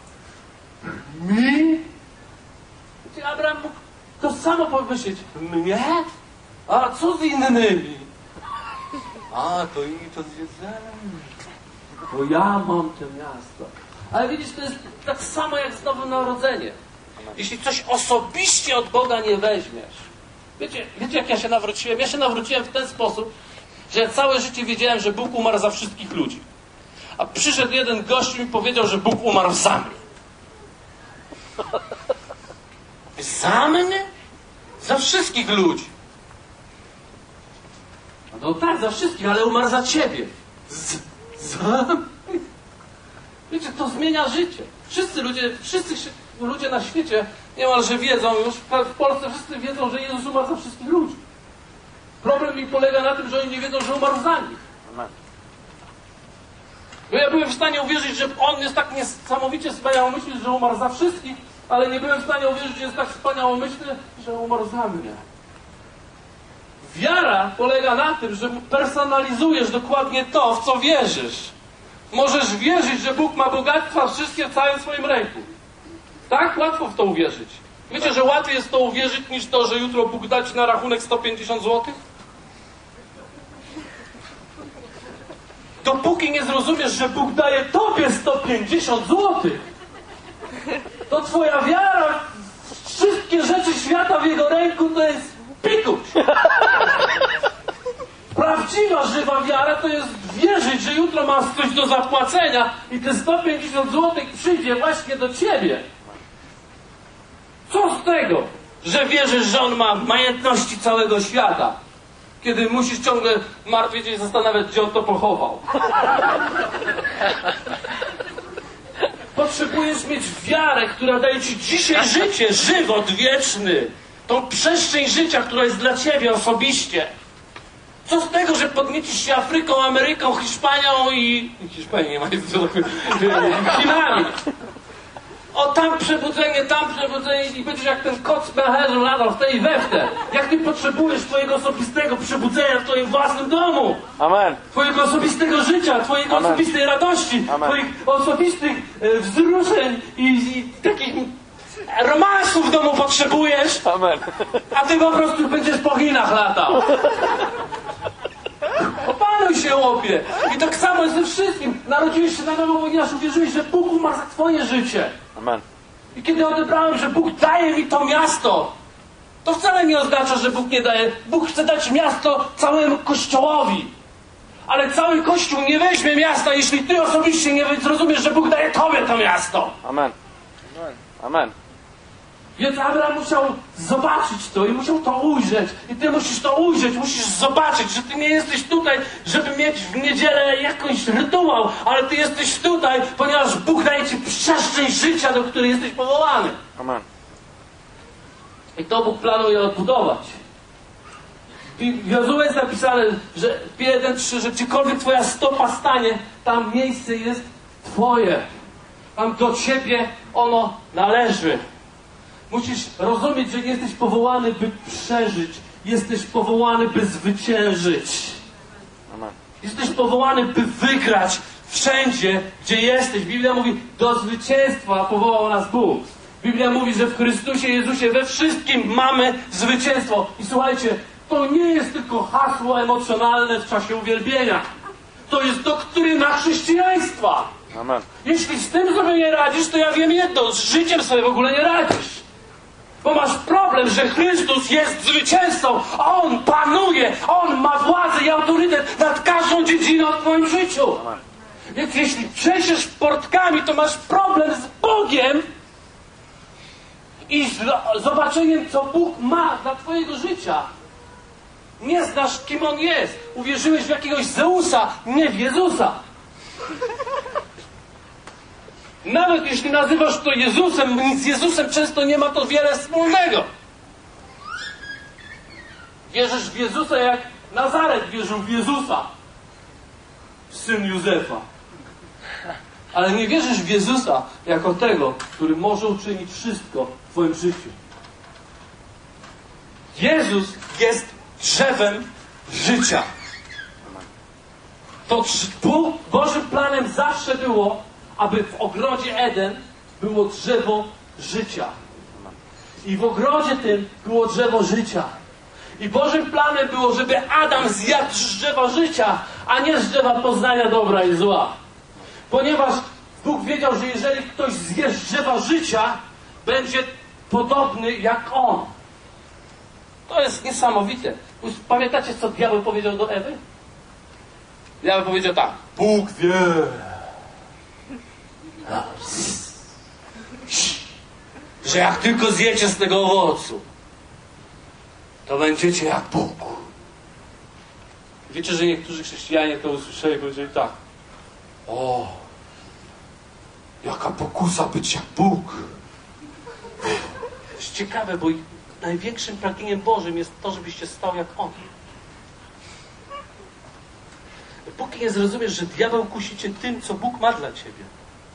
mi? Gdzie Abraham mógł to samo pomyśleć, mnie? A co z innymi? A, to i to zjedzenie. Bo ja mam to miasto. Ale widzisz, to jest tak samo jak z Nowym Narodzeniem. Jeśli coś osobiście od Boga nie weźmiesz. Wiecie, wiecie, jak ja się nawróciłem? Ja się nawróciłem w ten sposób, że ja całe życie wiedziałem, że Bóg umarł za wszystkich ludzi. A przyszedł jeden gość i mi powiedział, że Bóg umarł za mnie. Za mnie? Za wszystkich ludzi. No tak, za wszystkich, ale umarł za ciebie. Z, za mnie? Wiecie, to zmienia życie. Wszyscy ludzie, wszyscy ludzie na świecie niemalże wiedzą już, w Polsce wszyscy wiedzą, że Jezus umarł za wszystkich ludzi. Problem mi polega na tym, że oni nie wiedzą, że umarł za nich. Bo ja byłem w stanie uwierzyć, że On jest tak niesamowicie wspaniałomyślny, że umarł za wszystkich, ale nie byłem w stanie uwierzyć, że jest tak wspaniałomyślny, że umarł za mnie. Wiara polega na tym, że personalizujesz dokładnie to, w co wierzysz. Możesz wierzyć, że Bóg ma bogactwa wszystkie w całym swoim ręku. Tak? Łatwo w to uwierzyć. Wiecie, że łatwiej jest to uwierzyć, niż to, że jutro Bóg da ci na rachunek sto pięćdziesiąt złotych? Dopóki nie zrozumiesz, że Bóg daje tobie sto pięćdziesiąt złotych, to twoja wiara w wszystkie rzeczy świata w Jego ręku to jest pikuś. Prawdziwa, żywa wiara to jest wierzyć, że jutro masz coś do zapłacenia i te sto pięćdziesiąt złotych przyjdzie właśnie do ciebie. Co z tego, że wierzysz, że On ma majątności całego świata, kiedy musisz ciągle martwić się i zastanawiać, gdzie On to pochował. Potrzebujesz mieć wiarę, która daje ci dzisiaj życie, żywot wieczny. Tą przestrzeń życia, która jest dla ciebie osobiście. Co z tego, że podniecisz się Afryką, Ameryką, Hiszpanią i... Hiszpanii nie ma, Chinami. O, tam przebudzenie, tam przebudzenie i będziesz jak ten kot z pęcherzem latał w tej i we w te. Jak ty potrzebujesz twojego osobistego przebudzenia w twoim własnym domu. Amen. Twojego osobistego życia, twojego Amen. osobistej radości, Amen. twoich osobistych e, wzruszeń i, i takich romansów w domu potrzebujesz. Amen. A ty po prostu będziesz po Chinach latał. Opanuj się, łopie. I tak samo jest ze wszystkim. Narodziłeś się na nowo, ponieważ uwierzyłeś, że Bóg umarł za twoje życie. Amen. I kiedy odebrałem, że Bóg daje mi to miasto, to wcale nie oznacza, że Bóg nie daje. Bóg chce dać miasto całemu Kościołowi. Ale cały Kościół nie weźmie miasta, jeśli ty osobiście nie zrozumiesz, że Bóg daje tobie to miasto. Amen. Amen. Więc Abraham musiał zobaczyć to i musiał to ujrzeć. I ty musisz to ujrzeć, musisz zobaczyć, że ty nie jesteś tutaj, żeby mieć w niedzielę jakąś rytuał, ale ty jesteś tutaj, ponieważ Bóg daje ci przestrzeń życia, do której jesteś powołany. Amen. I to Bóg planuje odbudować. W Jozue jest napisane, że jeden trzy, że gdziekolwiek twoja stopa stanie, tam miejsce jest twoje. Tam do ciebie ono należy. Musisz rozumieć, że nie jesteś powołany, by przeżyć. Jesteś powołany, by zwyciężyć. Amen. Jesteś powołany, by wygrać wszędzie, gdzie jesteś. Biblia mówi, do zwycięstwa powołał nas Bóg. Biblia mówi, że w Chrystusie Jezusie we wszystkim mamy zwycięstwo. I słuchajcie, to nie jest tylko hasło emocjonalne w czasie uwielbienia. To jest doktryna chrześcijaństwa. Amen. Jeśli z tym sobie nie radzisz, to ja wiem jedno, z życiem sobie w ogóle nie radzisz. Bo masz problem, że Chrystus jest zwycięzcą. On panuje, On ma władzę i autorytet nad każdą dziedziną w twoim życiu. Amen. Więc jeśli trzęsiesz portkami, to masz problem z Bogiem i z zobaczeniem, co Bóg ma dla twojego życia. Nie znasz, kim On jest. Uwierzyłeś w jakiegoś Zeusa, nie w Jezusa. Nawet jeśli nazywasz to Jezusem, nic z Jezusem często nie ma to wiele wspólnego. Wierzysz w Jezusa, jak Nazaret wierzył w Jezusa, syn Józefa. Ale nie wierzysz w Jezusa jako tego, który może uczynić wszystko w twoim życiu. Jezus jest drzewem życia. To Bóg, Bożym planem zawsze było, aby w ogrodzie Eden było drzewo życia. I w ogrodzie tym było drzewo życia. I Bożym planem było, żeby Adam zjadł z drzewa życia, a nie z drzewa poznania dobra i zła. Ponieważ Bóg wiedział, że jeżeli ktoś zje z drzewa życia, będzie podobny jak on. To jest niesamowite. Pamiętacie, co diabeł powiedział do Ewy? Diabeł powiedział tak. Bóg wie, że jak tylko zjecie z tego owocu, to będziecie jak Bóg. Wiecie, że niektórzy chrześcijanie to usłyszeli i powiedzieli tak. O, jaka pokusa być jak Bóg. To jest ciekawe, bo największym pragnieniem Bożym jest to, żebyście stał jak On. Póki nie zrozumiesz, że diabeł kusi cię tym, co Bóg ma dla ciebie.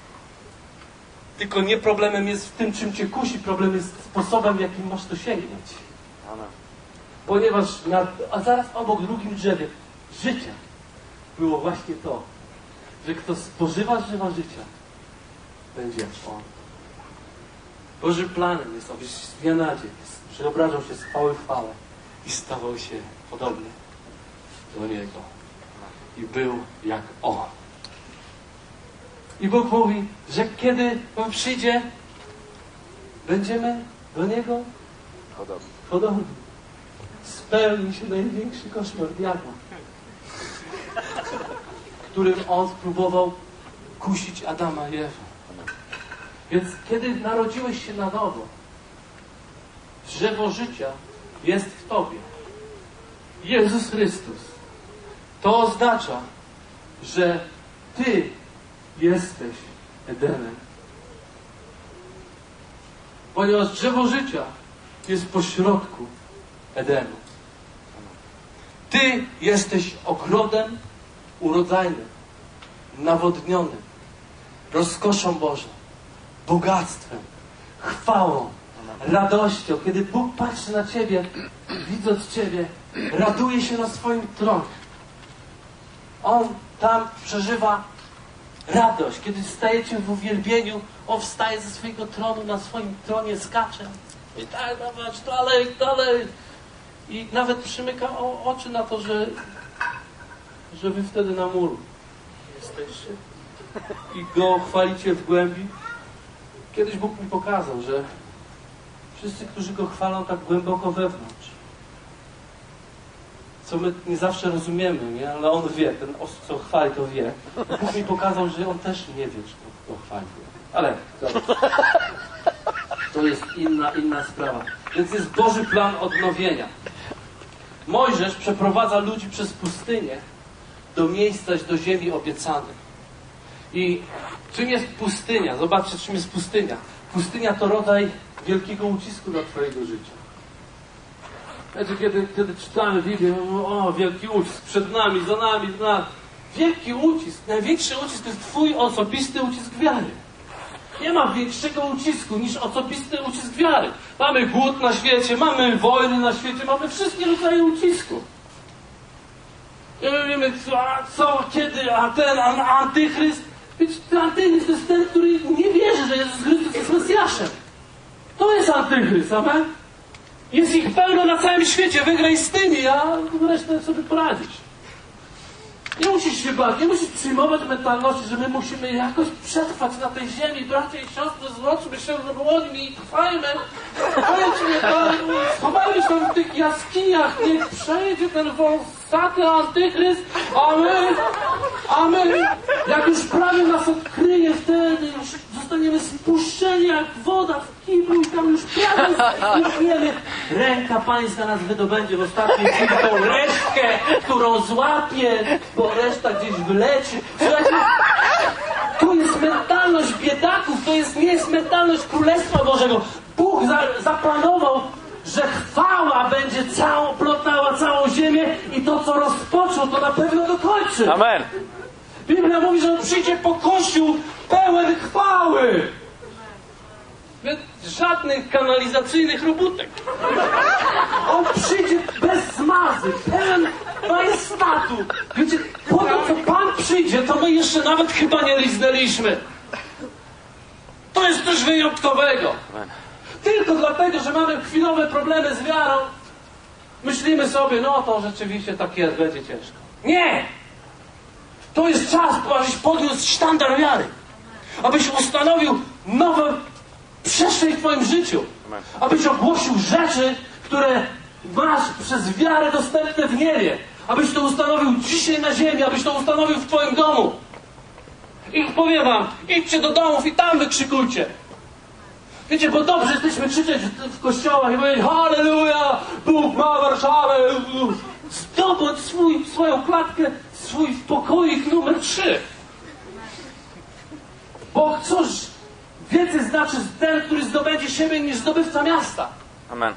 Tylko nie problemem jest w tym, czym cię kusi, problem jest sposobem, w jakim masz to sięgnąć. Amen. Ponieważ na, a zaraz obok drugim drzewie życia było właśnie to, że kto spożywa drzewa życia, będzie jak On. Bożym planem jest, abyś z dnia na dzień przeobrażał się z chwały w chwałę i stawał się podobny do Niego. I był jak On. I Bóg mówi, że kiedy On przyjdzie, będziemy do Niego Podobnie. podobni. Spełni się największy koszmar diabła, którym On spróbował kusić Adama i Ewę. Więc kiedy narodziłeś się na nowo, drzewo życia jest w Tobie. Jezus Chrystus. To oznacza, że Ty jesteś Edenem. Ponieważ drzewo życia jest pośrodku Edenu. Ty jesteś ogrodem urodzajnym, nawodnionym, rozkoszą Bożą, bogactwem, chwałą, radością. Kiedy Bóg patrzy na Ciebie, widząc Ciebie, raduje się na swoim tronie. On tam przeżywa radość. Kiedy stajecie w uwielbieniu, On wstaje ze swojego tronu, na swoim tronie skacze. I tak, dawać, dalej, dalej. I nawet przymyka o, oczy na to, że, że wy wtedy na muru jesteście. I Go chwalicie w głębi. Kiedyś Bóg mi pokazał, że wszyscy, którzy Go chwalą tak głęboko wewnątrz, co my nie zawsze rozumiemy, nie? Ale On wie, ten, co chwali, to wie. Bóg mi pokazał, że On też nie wie, czy Go chwali. Ale dobra. to jest inna, inna sprawa. Więc jest Boży plan odnowienia. Mojżesz przeprowadza ludzi przez pustynię do miejsca, do ziemi obiecanej. I czym jest pustynia? Zobaczcie, czym jest pustynia. Pustynia to rodzaj wielkiego ucisku dla twojego życia. Wiecie, kiedy, kiedy czytamy Biblię, o, wielki ucisk przed nami, za nami, za nami. Wielki ucisk, największy ucisk to jest twój osobisty ucisk wiary. Nie ma większego ucisku niż osobisty ucisk wiary. Mamy głód na świecie, mamy wojny na świecie, mamy wszystkie rodzaje ucisku. I my wiemy, co, co, kiedy, a ten, a antychryst. Wiecie, ten antychryst to jest ten, który nie wierzy, że Jezus Chrystus jest Mesjaszem. To jest antychryst, amen? Jest ich pełno na całym świecie, wygraj z tymi, a resztę sobie poradzić. Nie musisz się bać, nie musisz przyjmować mentalności, że my musimy jakoś przetrwać na tej ziemi. Bracia i siostry, złączmy się z obłodźmi i trwajmy. Schowajmy się tam w tych jaskiniach, niech przejdzie ten wąsaty antychryst, a my, a my, jak już prawie nas odkryje, wtedy już zostaniemy spuszczeni jak woda w kiblu i tam już prawie znikniemy. Ręka Pańska nas wydobędzie w ostatniej chwili tą resztkę, którą złapie, bo reszta gdzieś wyleci. Słuchajcie, to jest mentalność biedaków, to jest, nie jest mentalność Królestwa Bożego. Bóg za, zaplanował, że chwała będzie całą, plotnała całą ziemię i to, co rozpoczął, to na pewno dokończy. Amen. Biblia mówi, że on przyjdzie po Kościół pełen chwały. Bez żadnych kanalizacyjnych robótek. On przyjdzie bez zmazy, pełen majestatu. Wiecie, po to, co Pan przyjdzie, to my jeszcze nawet chyba nie liznęliśmy. To jest coś wyjątkowego. Tylko dlatego, że mamy chwilowe problemy z wiarą, myślimy sobie, no to rzeczywiście tak jest, będzie ciężko. Nie! To jest czas, abyś podniósł sztandar wiary. Abyś ustanowił nową przestrzeń w twoim życiu. Abyś ogłosił rzeczy, które masz przez wiarę dostępne w niebie. Abyś to ustanowił dzisiaj na ziemi, abyś to ustanowił w twoim domu. I powiem wam, idźcie do domów i tam wykrzykujcie. Wiecie, bo dobrze jesteśmy krzyczeć w kościołach i powiedzieć halleluja, Bóg ma Warszawę. Zdobądź swój, swoją klatkę, swój pokoik numer trzy. Bo cóż więcej znaczy ten, który zdobędzie siebie, niż zdobywca miasta. Amen.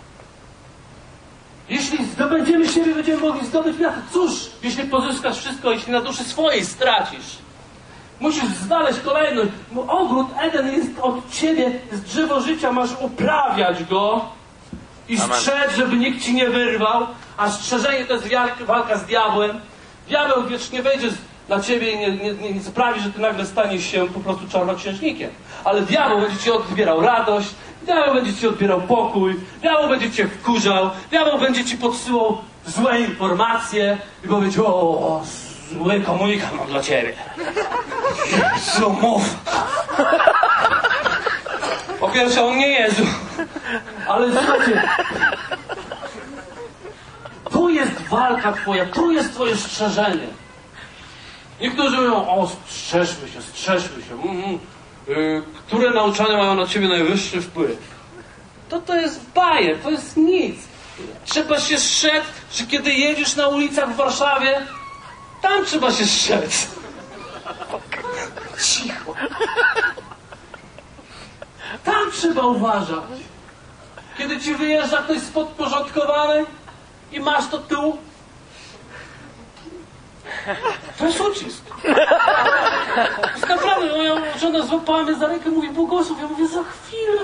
Jeśli zdobędziemy siebie, będziemy mogli zdobyć miasto. Cóż, jeśli pozyskasz wszystko, jeśli na duszy swojej stracisz. Musisz znaleźć kolejność. Ogród Eden jest od ciebie, jest drzewo życia, masz uprawiać go i strzec, żeby nikt ci nie wyrwał, a strzeżenie to jest walka z diabłem. Diabeł wiecznie wejdzie na ciebie i nie, nie, nie, nie sprawi, że ty nagle staniesz się po prostu czarnoksiężnikiem. Ale diabeł będzie ci odbierał radość, diabeł będzie ci odbierał pokój, diabeł będzie cię wkurzał, diabeł będzie ci podsyłał złe informacje i powiedział, o, zły komunikat mam dla ciebie. Co mów? Po pierwsze, on nie Jezu. Ale słuchajcie, to jest walka twoja, to jest twoje strzeżenie. Niektórzy mówią, o, strzeżmy się, strzeżmy się. Mm, yy, które nauczania mają na ciebie najwyższy wpływ? To to jest bajer, to jest nic. Trzeba się strzec, że kiedy jedziesz na ulicach w Warszawie, tam trzeba się strzec. Cicho. Tam trzeba uważać. Kiedy ci wyjeżdża ktoś spodporządkowany i masz to tu, to jest ucisk. To jest naprawdę, moja żona złapała mnie za rękę, mówi błogosław, ja mówię za chwilę.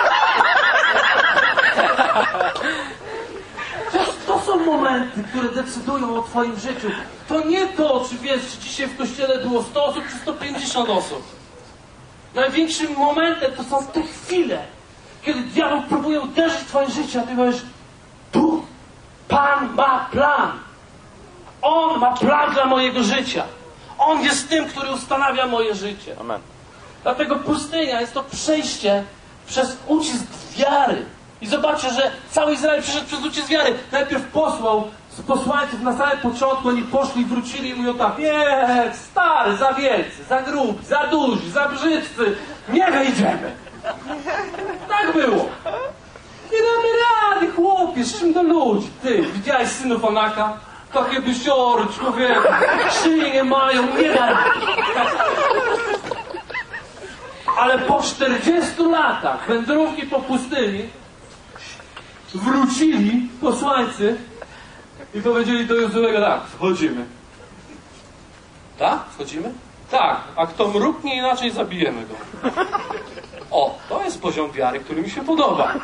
To, to są momenty, które decydują o twoim życiu. To nie to, czy wiesz, czy dzisiaj w kościele było sto osób, czy sto pięćdziesiąt osób. Największym momentem to są te chwile, kiedy diabeł próbuje uderzyć w twoje życie, a ty powiesz, tu Pan ma plan. On ma plan dla mojego życia. On jest tym, który ustanawia moje życie. Amen. Dlatego pustynia jest to przejście przez ucisk wiary. I zobaczcie, że cały Izrael przeszedł przez ucisk wiary. Najpierw posłał z posłańców na samym początku, oni poszli, wrócili i mówią tak, nie, stary, za wielcy, za grubi, za duzi, za brzydcy, nie wejdziemy. Tak tak było. Nie damy rady, chłopie, z czym do ludzi? Ty, widziałeś synów Anaka? Takie bysiory, człowieku, szyi nie mają, nie da rady. Ale po czterdziestu latach wędrówki po pustyni wrócili posłańcy i powiedzieli do Jozuego tak, wchodzimy. Tak? Wchodzimy? Tak, a kto mruknie inaczej, zabijemy go. O, to jest poziom wiary, który mi się podoba.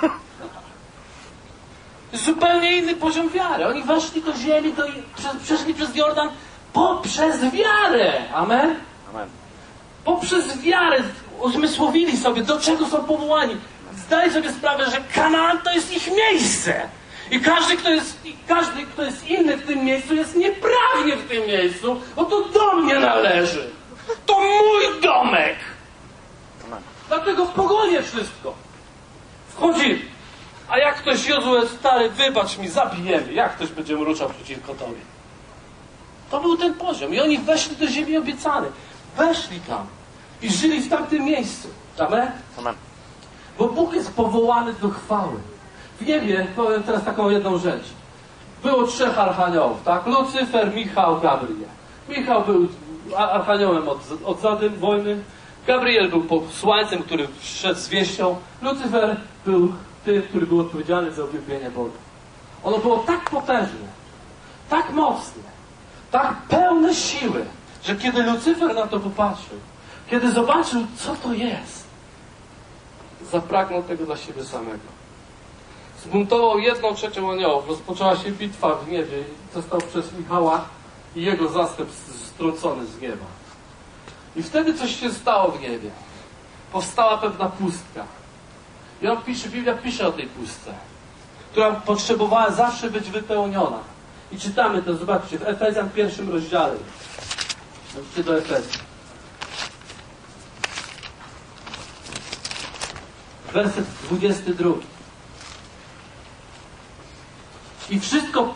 Zupełnie inny poziom wiary. Oni weszli do ziemi, do, przeszli przez Jordan poprzez wiarę. Amen? Amen. Poprzez wiarę uzmysłowili sobie, do czego są powołani. Zdali sobie sprawę, że Kanaan to jest ich miejsce. I każdy, kto jest, i każdy, kto jest inny w tym miejscu, jest nieprawnie w tym miejscu, bo to do mnie należy. To mój domek. Amen. Dlatego pogonię wszystko. Wchodzili. A jak ktoś Jozue, stary, wybacz mi, zabijemy. Jak ktoś będzie mruczał przeciwko tobie? To był ten poziom. I oni weszli do ziemi obiecanej. Weszli tam. I żyli w tamtym miejscu. Amen? Amen. Bo Bóg jest powołany do chwały. W niebie, powiem teraz taką jedną rzecz. Było trzech archaniołów, tak? Lucyfer, Michał, Gabriel. Michał był archaniołem od, od zadym wojny. Gabriel był posłańcem, który szedł z wieścią. Lucyfer był tym, który był odpowiedzialny za uwielbienie Boga. Ono było tak potężne, tak mocne, tak pełne siły, że kiedy Lucyfer na to popatrzył, kiedy zobaczył, co to jest, zapragnął tego dla siebie samego. Zbuntował jedną trzecią aniołów. Rozpoczęła się bitwa w niebie i został przez Michała i jego zastęp strącony z nieba. I wtedy coś się stało w niebie. Powstała pewna pustka. I on pisze, Biblia pisze o tej pustce, która potrzebowała zawsze być wypełniona. I czytamy to, zobaczcie, w Efezjan pierwszym rozdziale. Zobaczcie do Efezjan. Werset dwudziesty drugi. I wszystko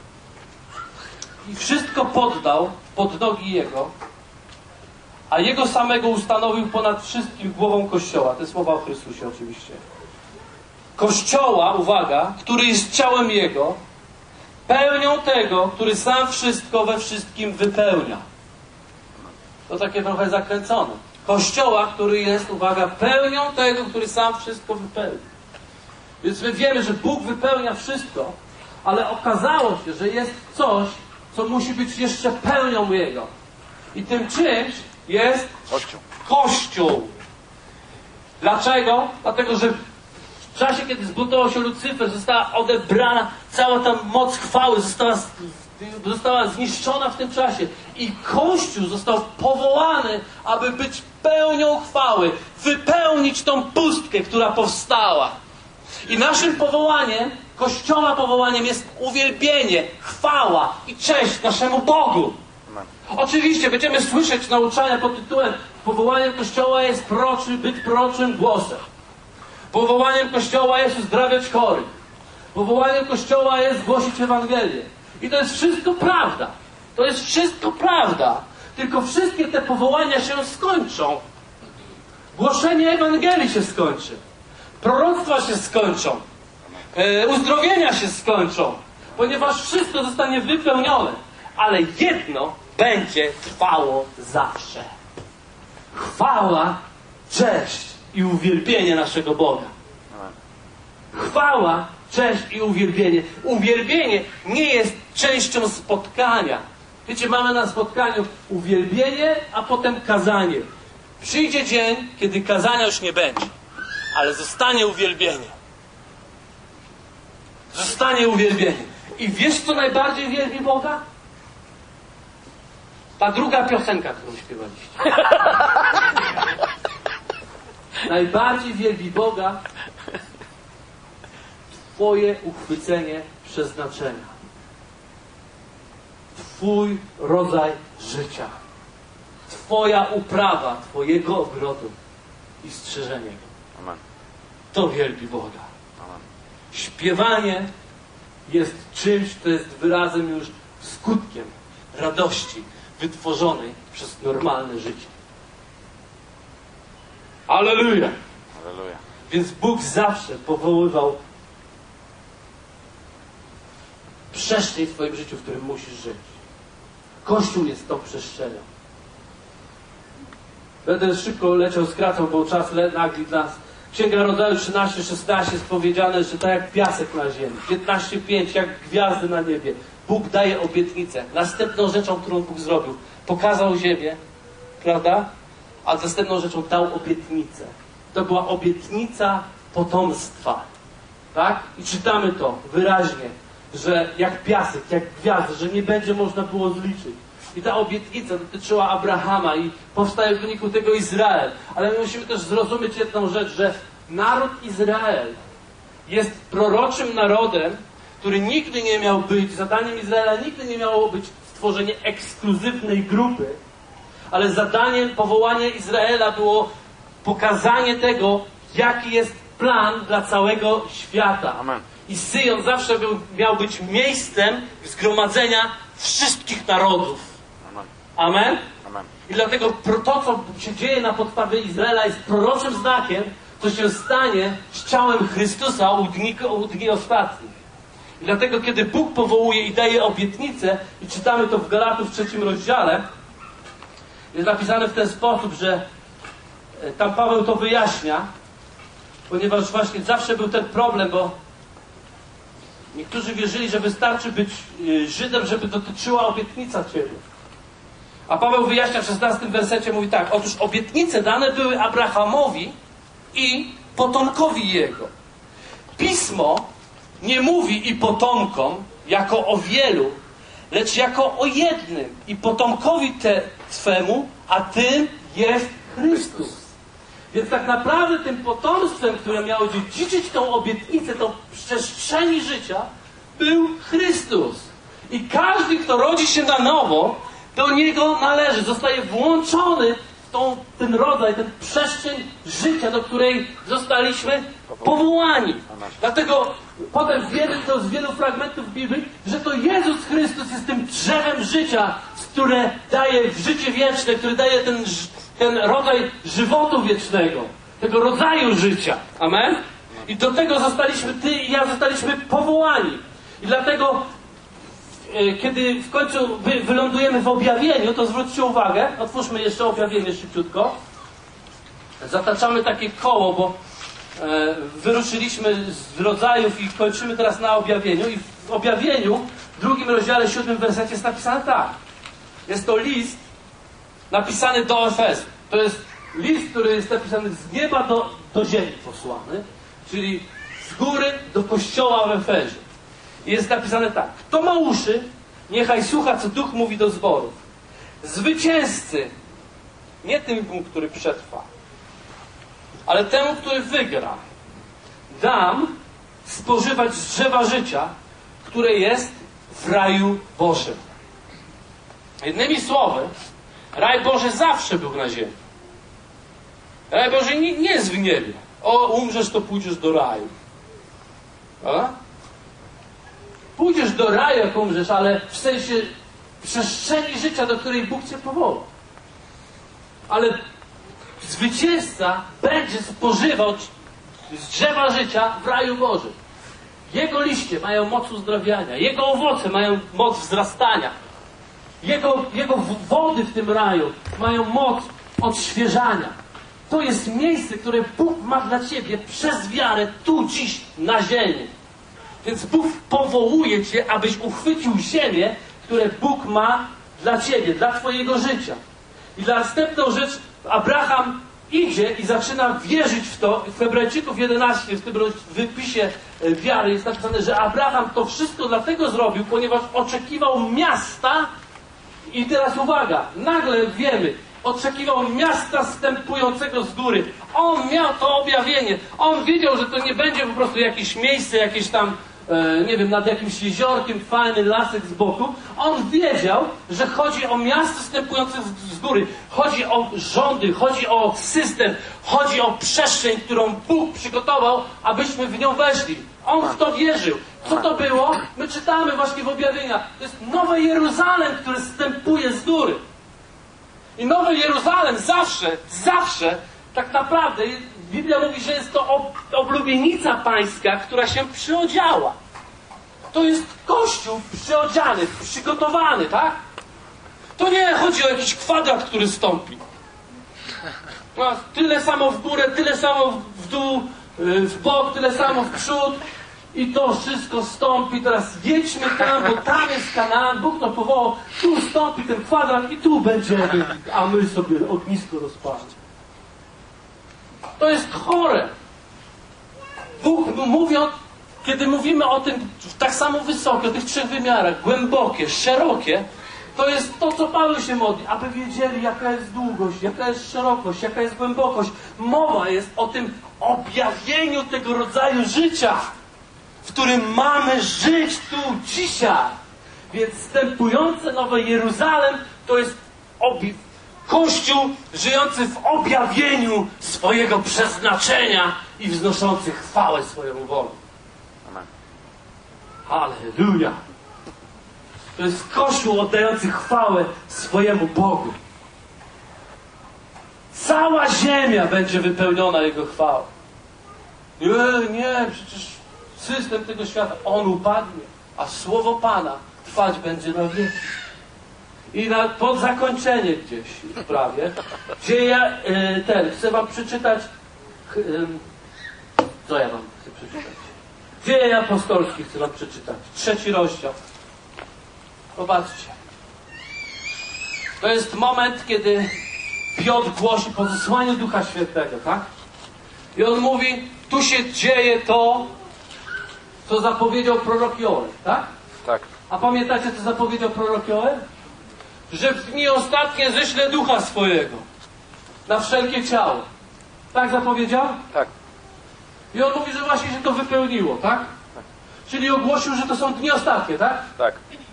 i wszystko poddał pod nogi Jego, a Jego samego ustanowił ponad wszystkim głową Kościoła. Te słowa o Chrystusie oczywiście. Kościoła, uwaga, który jest ciałem Jego, pełnią tego, który sam wszystko we wszystkim wypełnia. To takie trochę zakręcone. Kościoła, który jest, uwaga, pełnią tego, który sam wszystko wypełnia. Więc my wiemy, że Bóg wypełnia wszystko, ale okazało się, że jest coś, co musi być jeszcze pełnią Jego. I tym czymś jest Kościół. Kościół. Dlaczego? Dlatego, że w czasie, kiedy zbuntował się Lucyfer, została odebrana cała ta moc chwały, została, została zniszczona w tym czasie. I Kościół został powołany, aby być pełnią chwały, wypełnić tą pustkę, która powstała. I naszym powołaniem, Kościoła powołaniem jest uwielbienie, chwała i cześć naszemu Bogu. Amen. Oczywiście będziemy słyszeć nauczania pod tytułem powołaniem Kościoła jest proczy, być proroczym głosem. Powołaniem Kościoła jest uzdrawiać chorych. Powołaniem Kościoła jest głosić Ewangelię. I to jest wszystko prawda. To jest wszystko prawda. Tylko wszystkie te powołania się skończą. Głoszenie Ewangelii się skończy. Proroctwa się skończą. E, uzdrowienia się skończą. Ponieważ wszystko zostanie wypełnione. Ale jedno będzie trwało zawsze. Chwała, cześć i uwielbienie naszego Boga. Chwała, cześć i uwielbienie. Uwielbienie nie jest częścią spotkania. Wiecie, mamy na spotkaniu uwielbienie, a potem kazanie. Przyjdzie dzień, kiedy kazania już nie będzie, ale zostanie uwielbienie. Zostanie uwielbienie. I wiesz, co najbardziej wielbi Boga? Ta druga piosenka, którą śpiewaliście. Najbardziej wielbi Boga Twoje uchwycenie przeznaczenia. Twój rodzaj życia. Twoja uprawa Twojego ogrodu i strzeżenie go. Amen. To wielbi Boga. Amen. Śpiewanie jest czymś, co jest wyrazem już, skutkiem radości wytworzonej przez normalne życie. Alleluja! Halleluja. Więc Bóg zawsze powoływał przestrzeń w twoim życiu, w którym musisz żyć. Kościół jest tą przestrzenią. Będę szybko leciał z kratą, bo czas nagli nas. Księga Rodzaju trzynaście szesnaście jest powiedziane, że tak jak piasek na ziemi. piętnaście pięć jak gwiazdy na niebie. Bóg daje obietnicę. Następną rzeczą, którą Bóg zrobił, pokazał ziemię, prawda? A następną rzeczą dał obietnicę. To była obietnica potomstwa. Tak? I czytamy to wyraźnie, że jak piasek, jak gwiazdy, że nie będzie można było zliczyć. I ta obietnica dotyczyła Abrahama i powstaje w wyniku tego Izrael. Ale my musimy też zrozumieć jedną rzecz, że naród Izrael jest proroczym narodem, który nigdy nie miał być, zadaniem Izraela nigdy nie miało być stworzenie ekskluzywnej grupy, ale zadaniem, powołania Izraela było pokazanie tego, jaki jest plan dla całego świata. Amen. I Syjon zawsze był, miał być miejscem zgromadzenia wszystkich narodów. Amen. Amen? Amen. I dlatego to, co się dzieje na podstawie Izraela, jest proroczym znakiem, co się stanie z ciałem Chrystusa u dni, u dni ostatnich. I dlatego, kiedy Bóg powołuje i daje obietnicę, i czytamy to w Galatów w trzecim rozdziale, jest napisane w ten sposób, że tam Paweł to wyjaśnia, ponieważ właśnie zawsze był ten problem, bo niektórzy wierzyli, że wystarczy być Żydem, żeby dotyczyła obietnica Ciebie. A Paweł wyjaśnia w szesnastym wersecie, mówi tak: otóż obietnice dane były Abrahamowi i potomkowi jego. Pismo nie mówi i potomkom jako o wielu, lecz jako o jednym i potomkowi te Twemu, a tym jest Chrystus. Więc tak naprawdę tym potomstwem, które miało dziedziczyć tą obietnicę, tą przestrzeni życia, był Chrystus. I każdy, kto rodzi się na nowo, do Niego należy, zostaje włączony w tą, ten rodzaj, ten przestrzeń życia, do której zostaliśmy powołani. Dlatego potem wiemy to z wielu fragmentów Biblii, że to Jezus Chrystus jest tym drzewem życia, które daje życie wieczne, który daje ten, ten rodzaj żywotu wiecznego, tego rodzaju życia. Amen? I do tego zostaliśmy, ty i ja zostaliśmy powołani. I dlatego kiedy w końcu wy, wylądujemy w objawieniu, to zwróćcie uwagę, otwórzmy jeszcze objawienie szybciutko. Zataczamy takie koło, bo e, wyruszyliśmy z rodzajów i kończymy teraz na objawieniu. I w objawieniu, w drugim rozdziale, siódmym wersecie jest napisane tak. Jest to list napisany do Efezu. To jest list, który jest napisany z nieba do, do ziemi posłany, czyli z góry do kościoła w Efezie. I jest napisane tak: kto ma uszy, niechaj słucha, co Duch mówi do zborów. Zwycięzcy, nie temu, który przetrwa, ale temu, który wygra, dam spożywać z drzewa życia, które jest w raju Bożym. Jednymi słowy, raj Boży zawsze był na ziemi. Raj Boży nie, nie jest w niebie. O, umrzesz, to pójdziesz do raju. A? Pójdziesz do raju, jak umrzesz, ale w sensie przestrzeni życia, do której Bóg Cię powoła. Ale zwycięzca będzie spożywał z drzewa życia w raju Bożym. Jego liście mają moc uzdrawiania. Jego owoce mają moc wzrastania. Jego, jego wody w tym raju mają moc odświeżania. To jest miejsce, które Bóg ma dla Ciebie przez wiarę tu, dziś, na ziemi. Więc Bóg powołuje Cię, abyś uchwycił ziemię, które Bóg ma dla Ciebie, dla Twojego życia. I dla następną rzecz, Abraham idzie i zaczyna wierzyć w to. W Hebrajczyków jedenaście, w tym wypisie wiary jest napisane, że Abraham to wszystko dlatego zrobił, ponieważ oczekiwał miasta. I teraz uwaga, nagle wiemy, oczekiwał miasta zstępującego z góry. On miał to objawienie. On wiedział, że to nie będzie po prostu jakieś miejsce, jakieś tam, e, nie wiem, nad jakimś jeziorkiem, fajny lasek z boku. On wiedział, że chodzi o miasto zstępujące z, z góry. Chodzi o rządy, chodzi o system, chodzi o przestrzeń, którą Bóg przygotował, abyśmy w nią weszli. On w to wierzył. Co to było? My czytamy właśnie w objawieniach. To jest Nowe Jeruzalem, które zstępuje z góry. I Nowy Jeruzalem zawsze, zawsze Tak naprawdę Biblia mówi, że jest to ob- oblubienica pańska, która się przyodziała. To jest Kościół przyodziany, przygotowany, tak? To nie chodzi o jakiś kwadrat, który stąpi. No, tyle samo w górę, tyle samo w dół, w bok, tyle samo w przód. I to wszystko stąpi. Teraz jedźmy tam, bo tam jest Kanaan. Bóg to powołał. Tu stąpi ten kwadrat i tu będziemy. A my sobie ognisko rozpalimy. To jest chore. Bóg mówi o, kiedy mówimy o tym tak samo wysoko, o tych trzech wymiarach, głębokie, szerokie, to jest to, co Paweł się modli, aby wiedzieli, jaka jest długość, jaka jest szerokość, jaka jest głębokość. Mowa jest o tym objawieniu tego rodzaju życia, w którym mamy żyć tu dzisiaj. Więc wstępujące Nowe Jeruzalem to jest obi- Kościół żyjący w objawieniu swojego przeznaczenia i wznoszący chwałę swoją wolą. Amen. Halleluja! To jest Kościół oddający chwałę swojemu Bogu. Cała ziemia będzie wypełniona Jego chwałą. Nie, nie, przecież system tego świata, on upadnie, a słowo Pana trwać będzie na wieki. I na, pod zakończenie gdzieś prawie, gdzie ja y, ten, chcę wam przeczytać, y, co ja wam chcę przeczytać? Dzieje apostolskie chcę wam przeczytać. Trzeci rozdział. Zobaczcie. To jest moment, kiedy Piotr głosi po zesłaniu Ducha Świętego, tak? I on mówi, tu się dzieje to, co zapowiedział prorok Joel, tak? Tak. A pamiętacie, co zapowiedział prorok Joel? Że w dni ostatnie ześlę Ducha swojego na wszelkie ciało. Tak zapowiedział? Tak. I on mówi, że właśnie się to wypełniło, tak? Tak. Czyli ogłosił, że to są dni ostatnie, tak? Tak.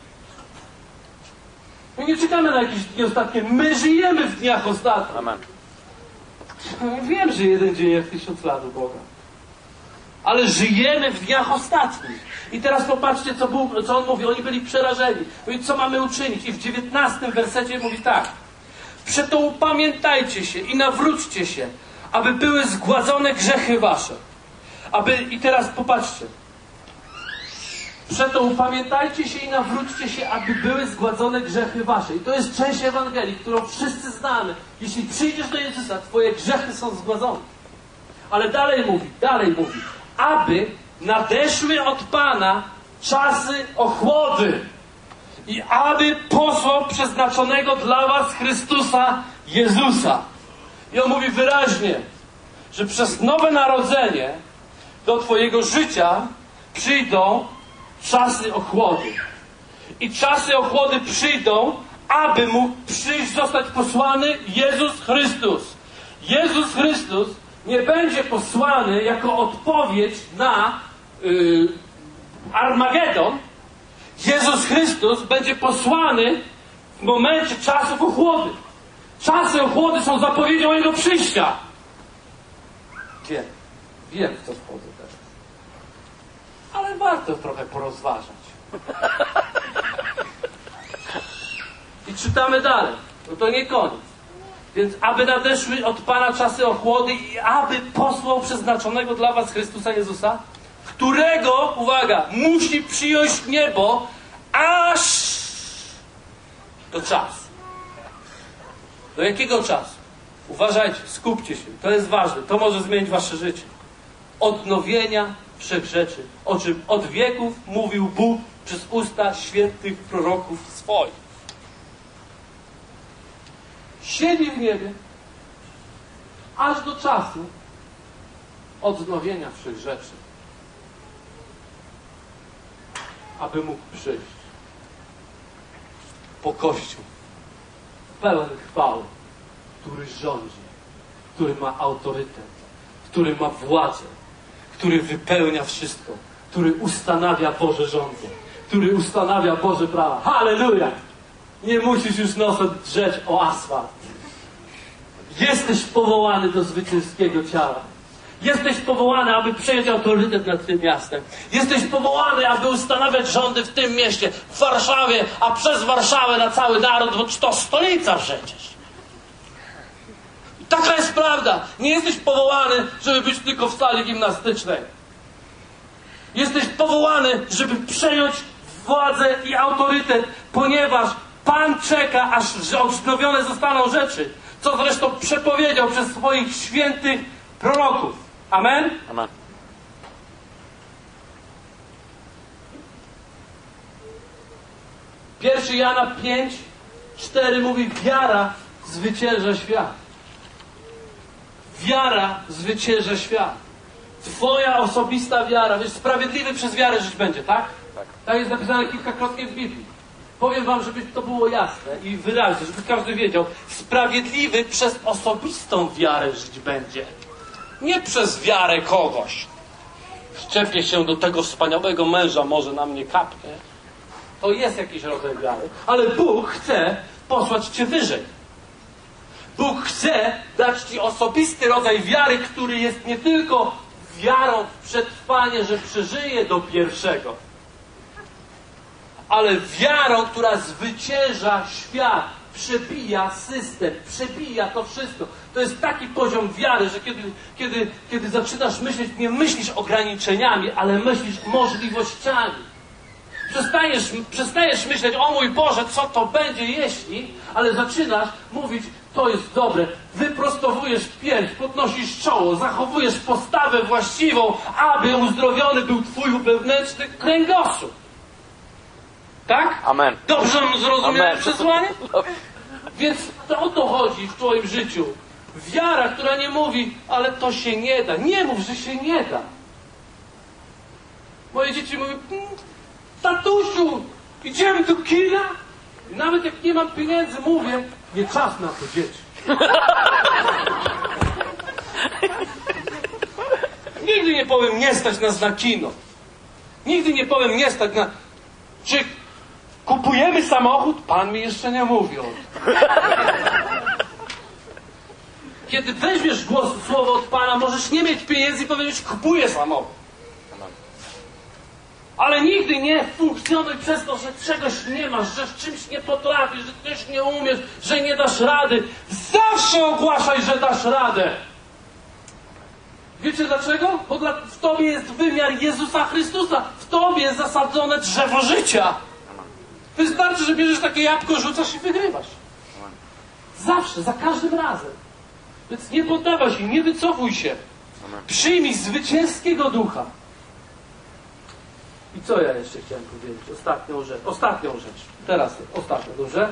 My nie czekamy na jakieś dni ostatnie. My żyjemy w dniach ostatnich. Amen. Wiem, że jeden dzień jak tysiąc lat u Boga. Ale żyjemy w dniach ostatnich. I teraz popatrzcie, co, Bóg, co on mówi. Oni byli przerażeni. Mówi, co mamy uczynić? I w dziewiętnastym wersecie mówi tak. Przeto upamiętajcie się i nawróćcie się, aby były zgładzone grzechy wasze. Aby, i teraz popatrzcie. Przeto upamiętajcie się i nawróćcie się, aby były zgładzone grzechy wasze. I to jest część Ewangelii, którą wszyscy znamy. Jeśli przyjdziesz do Jezusa, twoje grzechy są zgładzone. Ale dalej mówi, dalej mówi. Aby nadeszły od Pana czasy ochłody i aby posłał przeznaczonego dla was Chrystusa Jezusa. I on mówi wyraźnie, że przez nowe narodzenie do twojego życia przyjdą czasy ochłody. I czasy ochłody przyjdą, aby mógł przyjść, zostać posłany Jezus Chrystus. Jezus Chrystus nie będzie posłany jako odpowiedź na yy, Armagedon. Jezus Chrystus będzie posłany w momencie czasów ochłody. Czasy ochłody są zapowiedzią Jego przyjścia. Wiem, wiem w co wchodzę teraz. Ale warto trochę porozważać. I czytamy dalej. No to nie koniec. Więc aby nadeszły od Pana czasy ochłody i aby posłał przeznaczonego dla was Chrystusa Jezusa, którego, uwaga, musi przyjąć niebo aż do czasu. Do jakiego czasu? Uważajcie, skupcie się. To jest ważne. To może zmienić wasze życie. Odnowienia wszech rzeczy, o czym od wieków mówił Bóg przez usta świętych proroków swoich. Siedzi w niebie aż do czasu odnowienia wszech rzeczy, aby mógł przyjść po Kościół pełen chwały, który rządzi, który ma autorytet, który ma władzę, który wypełnia wszystko, który ustanawia Boże rządy, który ustanawia Boże prawa. Halleluja! Nie musisz już nosem drzeć o asfalt. Jesteś powołany do zwycięskiego ciała. Jesteś powołany, aby przejąć autorytet nad tym miastem. Jesteś powołany, aby ustanawiać rządy w tym mieście, w Warszawie, a przez Warszawę na cały naród, bo to stolica przecież. Taka jest prawda. Nie jesteś powołany, żeby być tylko w sali gimnastycznej. Jesteś powołany, żeby przejąć władzę i autorytet, ponieważ Pan czeka, aż odnowione zostaną rzeczy, co zresztą przepowiedział przez swoich świętych proroków. Amen? Amen. Pierwszy Jana pięć, cztery mówi: wiara zwycięża świat. Wiara zwycięża świat. Twoja osobista wiara. Wiesz, sprawiedliwy przez wiarę żyć będzie, tak? Tak. Tak jest napisane kilkakrotnie w Biblii. Powiem wam, żeby to było jasne i wyraźne, żeby każdy wiedział. Sprawiedliwy przez osobistą wiarę żyć będzie. Nie przez wiarę kogoś. Szczepię się do tego wspaniałego męża, może na mnie kapnie. To jest jakiś rodzaj wiary. Ale Bóg chce posłać cię wyżej. Bóg chce dać ci osobisty rodzaj wiary, który jest nie tylko wiarą w przetrwanie, że przeżyje do pierwszego, ale wiarą, która zwycięża świat, przebija system, przebija to wszystko. To jest taki poziom wiary, że kiedy, kiedy, kiedy zaczynasz myśleć, nie myślisz ograniczeniami, ale myślisz możliwościami. Przestajesz, przestajesz myśleć, o mój Boże, co to będzie jeśli, ale zaczynasz mówić, to jest dobre. Wyprostowujesz pierś, podnosisz czoło, zachowujesz postawę właściwą, aby uzdrowiony był twój wewnętrzny kręgosłup. Tak? Amen. Dobrze zrozumiałem Amen. przesłanie? Więc to o to chodzi w twoim życiu. Wiara, która nie mówi, ale to się nie da. Nie mów, że się nie da. Moje dzieci mówią, tatusiu, idziemy do kina? I nawet jak nie mam pieniędzy, mówię, nie czas na to, dzieci. Nigdy nie powiem, nie stać nas na kino. Nigdy nie powiem, nie stać na... Czy kupujemy samochód? Pan mi jeszcze nie mówi o tym. Kiedy weźmiesz głos, słowo od Pana, możesz nie mieć pieniędzy i powiedzieć, kupuję samochód. Ale nigdy nie funkcjonuj przez to, że czegoś nie masz, że w czymś nie potrafisz, że coś nie umiesz, że nie dasz rady. Zawsze ogłaszaj, że dasz radę. Wiecie dlaczego? Bo dla, w Tobie jest wymiar Jezusa Chrystusa. W Tobie jest zasadzone drzewo życia. Wystarczy, że bierzesz takie jabłko, rzucasz i wygrywasz. Zawsze, za każdym razem. Więc nie poddawaj się, nie wycofuj się. Przyjmij zwycięskiego ducha. I co ja jeszcze chciałem powiedzieć? Ostatnią rzecz. Ostatnią rzecz. Teraz ostatnią, dobrze?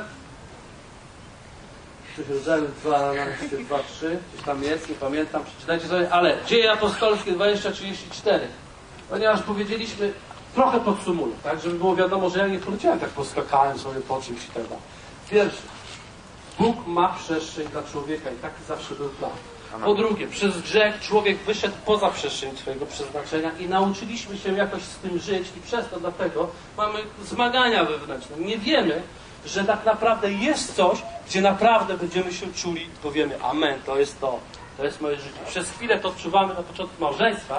Coś w rodzaju dwa, trzy. Coś tam jest, nie pamiętam. Przeczytajcie sobie. Ale Dzieje Apostolskie dwadzieścia trzydzieści cztery. Ponieważ powiedzieliśmy, trochę podsumuję, tak? Żeby było wiadomo, że ja nie poleciałem, tak poskakałem sobie po czymś i tak dalej. Pierwszy. Bóg ma przestrzeń dla człowieka i taki zawsze był plan. Po drugie, przez grzech człowiek wyszedł poza przestrzeń swojego przeznaczenia i nauczyliśmy się jakoś z tym żyć i przez to dlatego mamy zmagania wewnętrzne. Nie wiemy, że tak naprawdę jest coś, gdzie naprawdę będziemy się czuli i powiemy, amen, to jest to, to jest moje życie. Przez chwilę to odczuwamy na początku małżeństwa.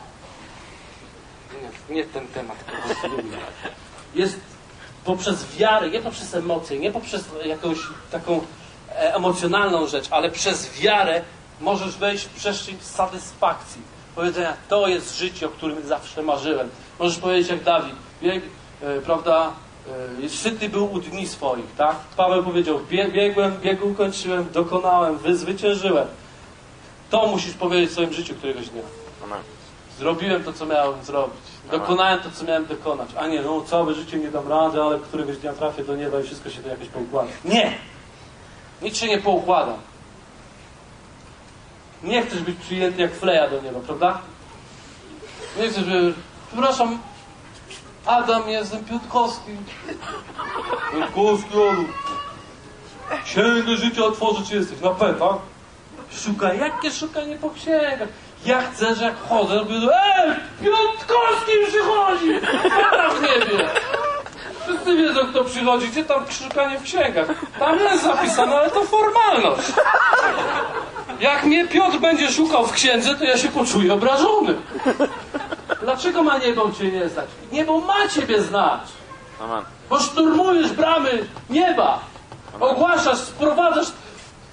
Nie, nie ten temat, który jest poprzez wiarę, nie poprzez emocje, nie poprzez jakąś taką emocjonalną rzecz, ale przez wiarę możesz wejść w przestrzeń satysfakcji. Powiedzenia, to jest życie, o którym zawsze marzyłem. Możesz powiedzieć jak Dawid, bieg, e, prawda, e, syty był u dni swoich, tak? Paweł powiedział, bie, biegłem, biegu ukończyłem, dokonałem, wyzwyciężyłem. To musisz powiedzieć w swoim życiu któregoś dnia. Amen. Zrobiłem to, co miałem zrobić. Dokonałem to, co miałem dokonać. A nie, no całe życie nie dam rady, ale któregoś dnia trafię do nieba i wszystko się to jakoś poukłada. Nie! Nic się nie poukłada. Nie chcesz być przyjęty jak fleja do nieba, prawda? Nie chcesz, żeby... Przepraszam, Adam, jestem Piotrkowski. Piotrkowski, Olu. Księgę życia otworzy, czy jesteś na P, tak? Szukaj, jakie szukanie po księgach? Ja chcę, że jak chodzę, to mówię, ej, Piotrkowski przychodzi! Ja tam nie wiem. Wszyscy wiedzą, kto przychodzi, gdzie tam szukanie w księgach. Tam jest zapisane, ale to formalność. Jak mnie Piotr będzie szukał w księdze, to ja się poczuję obrażony. Dlaczego ma niebo cię nie znać? Niebo ma ciebie znać. Amen. Bo szturmujesz bramy nieba. Ogłaszasz, sprowadzasz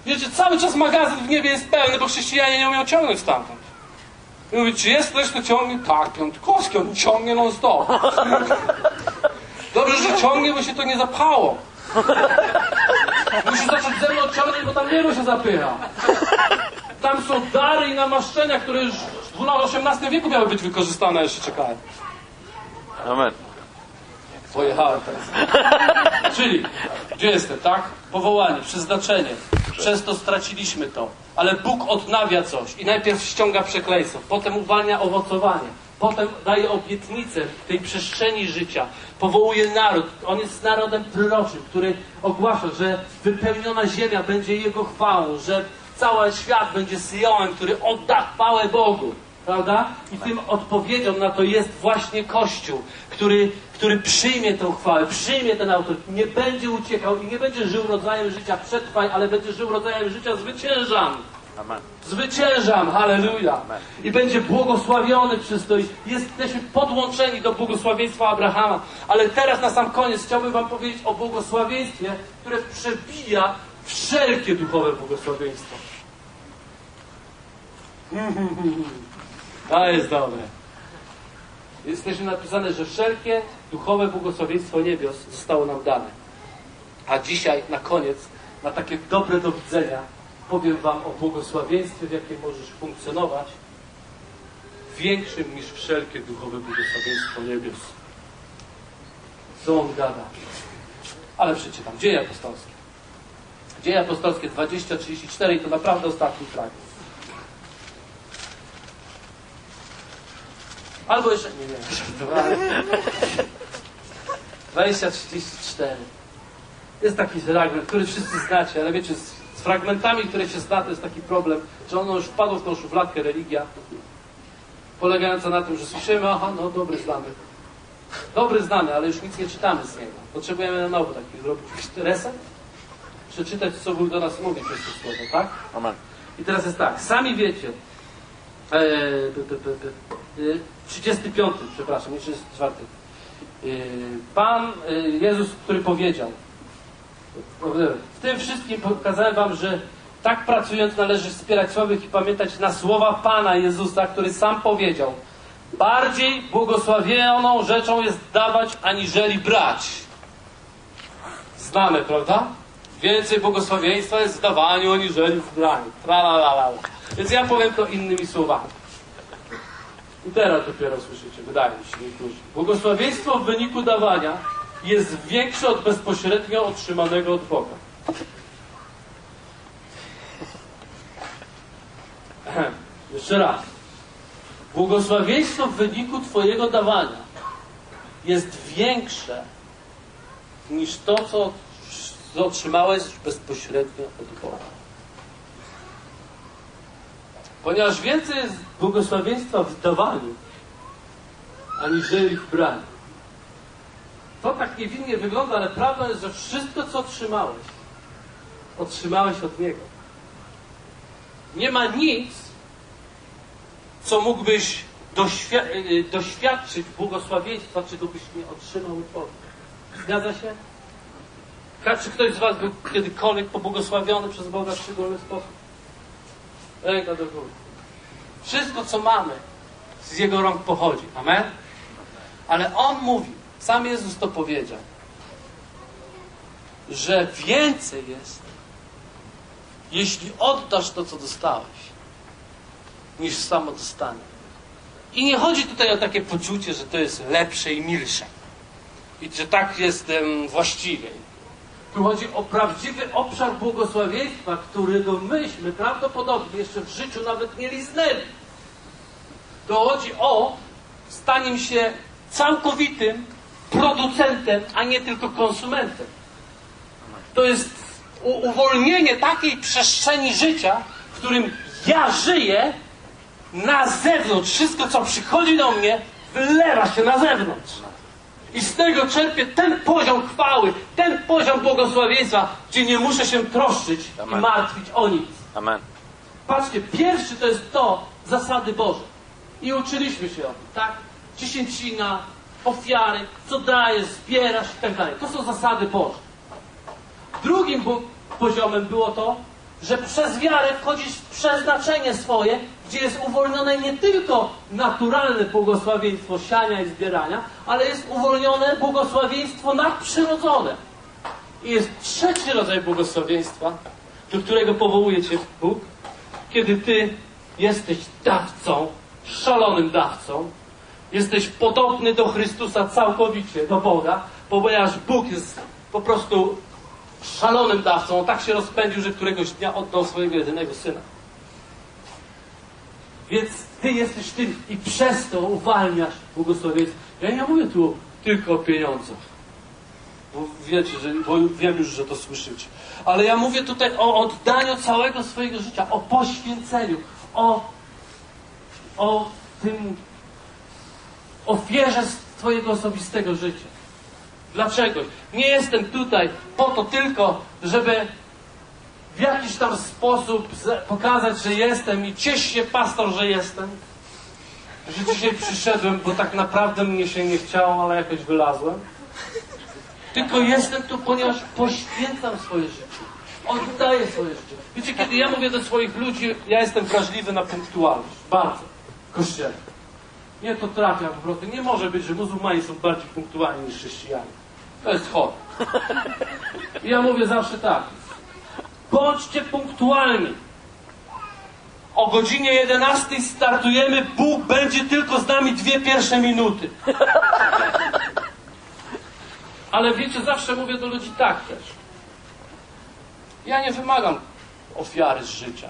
Wiecie, cały czas magazyn w niebie jest pełny, bo chrześcijanie nie umieją ciągnąć stamtąd. I mówi, czy jest ktoś, kto ciągnie? Tak, Piątkowski, on ciągnie non stop. Dobrze, że ciągnie, bo się to nie zapchało. Musisz zacząć ze mną ciągnąć, bo tam niebo się zapycha. Tam są dary i namaszczenia, które już w osiemnastym wieku miały być wykorzystane, jeszcze czekałem. Amen. Pojechałem teraz. Czyli, gdzie jestem, tak? Powołanie, przeznaczenie. Przez to straciliśmy to. Ale Bóg odnawia coś i najpierw ściąga przekleństwo, potem uwalnia owocowanie, potem daje obietnicę w tej przestrzeni życia, powołuje naród. On jest narodem proroczym, który ogłasza, że wypełniona ziemia będzie Jego chwałą, że cały świat będzie Syjonem, który odda chwałę Bogu. Prawda? I tym odpowiedzią na to jest właśnie Kościół, który, który przyjmie tę chwałę, przyjmie ten autorytet, nie będzie uciekał i nie będzie żył rodzajem życia przetrwań, ale będzie żył rodzajem życia zwyciężam. Amen. Zwyciężam, halleluja. I będzie błogosławiony przez to. Jesteśmy podłączeni do błogosławieństwa Abrahama. Ale teraz na sam koniec chciałbym wam powiedzieć o błogosławieństwie, które przebija wszelkie duchowe błogosławieństwo. To jest dobre. Jest też napisane, że wszelkie duchowe błogosławieństwo niebios zostało nam dane. A dzisiaj, na koniec, na takie dobre do widzenia, powiem wam o błogosławieństwie, w jakim możesz funkcjonować, większym niż wszelkie duchowe błogosławieństwo niebios. Co on gada? Ale przeczytam. Dzieje apostolskie. Dzieje apostolskie dwadzieścia trzydzieści cztery i to naprawdę ostatni fragment. Albo jeszcze... Nie, nie. dwadzieścia trzydzieści cztery. Jest taki fragment, który wszyscy znacie, ale wiecie, z, z fragmentami, które się zna, to jest taki problem, że ono już wpadło w tą szufladkę religia, polegająca na tym, że słyszymy, aha, no dobry znamy. Dobry znany, ale już nic nie czytamy z niego. Potrzebujemy na nowo taki zrobić reset, przeczytać, co Bóg do nas mówi przez to słowo, tak? Amen. I teraz jest tak, sami wiecie, e, p, p, p, p, e, trzydziesty piąty, przepraszam, nie trzydziesty czwarty. E, Pan e, Jezus, który powiedział, w tym wszystkim pokazałem wam, że tak pracując należy wspierać słabych i pamiętać na słowa Pana Jezusa, który sam powiedział: bardziej błogosławioną rzeczą jest dawać, aniżeli brać. Znane, prawda? Więcej błogosławieństwa jest w dawaniu, aniżeli w braniu. Tralalala. Więc ja powiem to innymi słowami. I teraz dopiero słyszycie, wydaje mi się niektórzy. Błogosławieństwo w wyniku dawania jest większe od bezpośrednio otrzymanego od Boga. Jeszcze raz. Błogosławieństwo w wyniku twojego dawania jest większe niż to, co otrzymałeś bezpośrednio od Boga. Ponieważ więcej jest błogosławieństwa w dawaniu, aniżeli w braniu. To tak niewinnie wygląda, ale prawdą jest, że wszystko, co otrzymałeś, otrzymałeś od Niego. Nie ma nic, co mógłbyś doświ- doświadczyć błogosławieństwa, czego byś nie otrzymał od Boga. Zgadza się? Czy ktoś z was był kiedykolwiek pobłogosławiony przez Boga w szczególny sposób? Ręka do góry. Wszystko, co mamy, z Jego rąk pochodzi. Amen? Ale On mówi, sam Jezus to powiedział, że więcej jest, jeśli oddasz to, co dostałeś, niż samo dostanie. I nie chodzi tutaj o takie poczucie, że to jest lepsze i milsze. I że tak jest um, właściwie. Tu chodzi o prawdziwy obszar błogosławieństwa, którego myśmy prawdopodobnie jeszcze w życiu nawet nie liznęli. To chodzi o stanie się całkowitym producentem, a nie tylko konsumentem. To jest u- uwolnienie takiej przestrzeni życia, w którym ja żyję na zewnątrz. Wszystko, co przychodzi do mnie, wylewa się na zewnątrz. I z tego czerpię ten poziom chwały, ten poziom błogosławieństwa, gdzie nie muszę się troszczyć Amen. i martwić o nic. Amen. Patrzcie, pierwszy to jest to, zasady Boże. I uczyliśmy się o tym, tak? Dziesięcina, ofiary, co dajesz, zbierasz i tak dalej. To są zasady Boże. Drugim bo- poziomem było to, że przez wiarę wchodzisz w przeznaczenie swoje, gdzie jest uwolnione nie tylko naturalne błogosławieństwo siania i zbierania, ale jest uwolnione błogosławieństwo nadprzyrodzone. I jest trzeci rodzaj błogosławieństwa, do którego powołuje cię Bóg, kiedy ty jesteś dawcą, szalonym dawcą, jesteś podobny do Chrystusa całkowicie, do Boga, ponieważ Bóg jest po prostu szalonym dawcą. On tak się rozpędził, że któregoś dnia oddał swojego jedynego Syna. Więc ty jesteś tym i przez to uwalniasz błogosławieństwo. Ja nie mówię tu tylko o pieniądzach, bo wiecie, że, bo wiem już, że to słyszycie. Ale ja mówię tutaj o oddaniu całego swojego życia, o poświęceniu, o, o tym ofierze swojego osobistego życia. Dlaczego? Nie jestem tutaj po to tylko, żeby w jakiś tam sposób pokazać, że jestem i ciesz się, pastor, że jestem. Że dzisiaj przyszedłem, bo tak naprawdę mnie się nie chciało, ale jakoś wylazłem. Tylko jestem tu, ponieważ poświęcam swoje życie. Oddaję swoje życie. Wiecie, kiedy ja mówię do swoich ludzi, ja jestem wrażliwy na punktualność. Bardzo. W kościele. Nie to trafia po prostu. Nie może być, że muzułmanie są bardziej punktualni niż chrześcijanie. To jest chore. I ja mówię zawsze tak. Bądźcie punktualni. O godzinie jedenastej startujemy. Bóg będzie tylko z nami dwie pierwsze minuty. Ale wiecie, zawsze mówię do ludzi tak też. Ja nie wymagam ofiary z życia.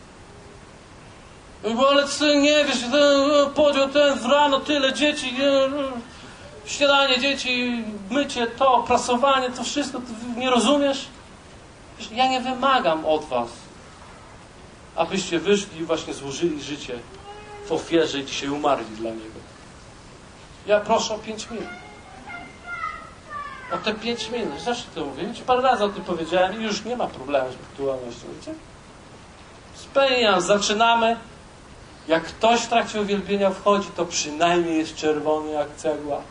Bo ale co, nie wiesz, ten podział ten z rano, tyle dzieci, śniadanie dzieci, mycie, to, prasowanie, to wszystko, ty nie rozumiesz? Ja nie wymagam od was, abyście wyszli i właśnie złożyli życie w ofierze i dzisiaj umarli dla Niego. Ja proszę o pięć minut. O te pięć minut. Zawsze to mówię. Ja ci parę razy o tym powiedziałem i już nie ma problemu z punktualnością. Wiecie? Spełniam. Zaczynamy. Jak ktoś w trakcie uwielbienia wchodzi, to przynajmniej jest czerwony jak cegła.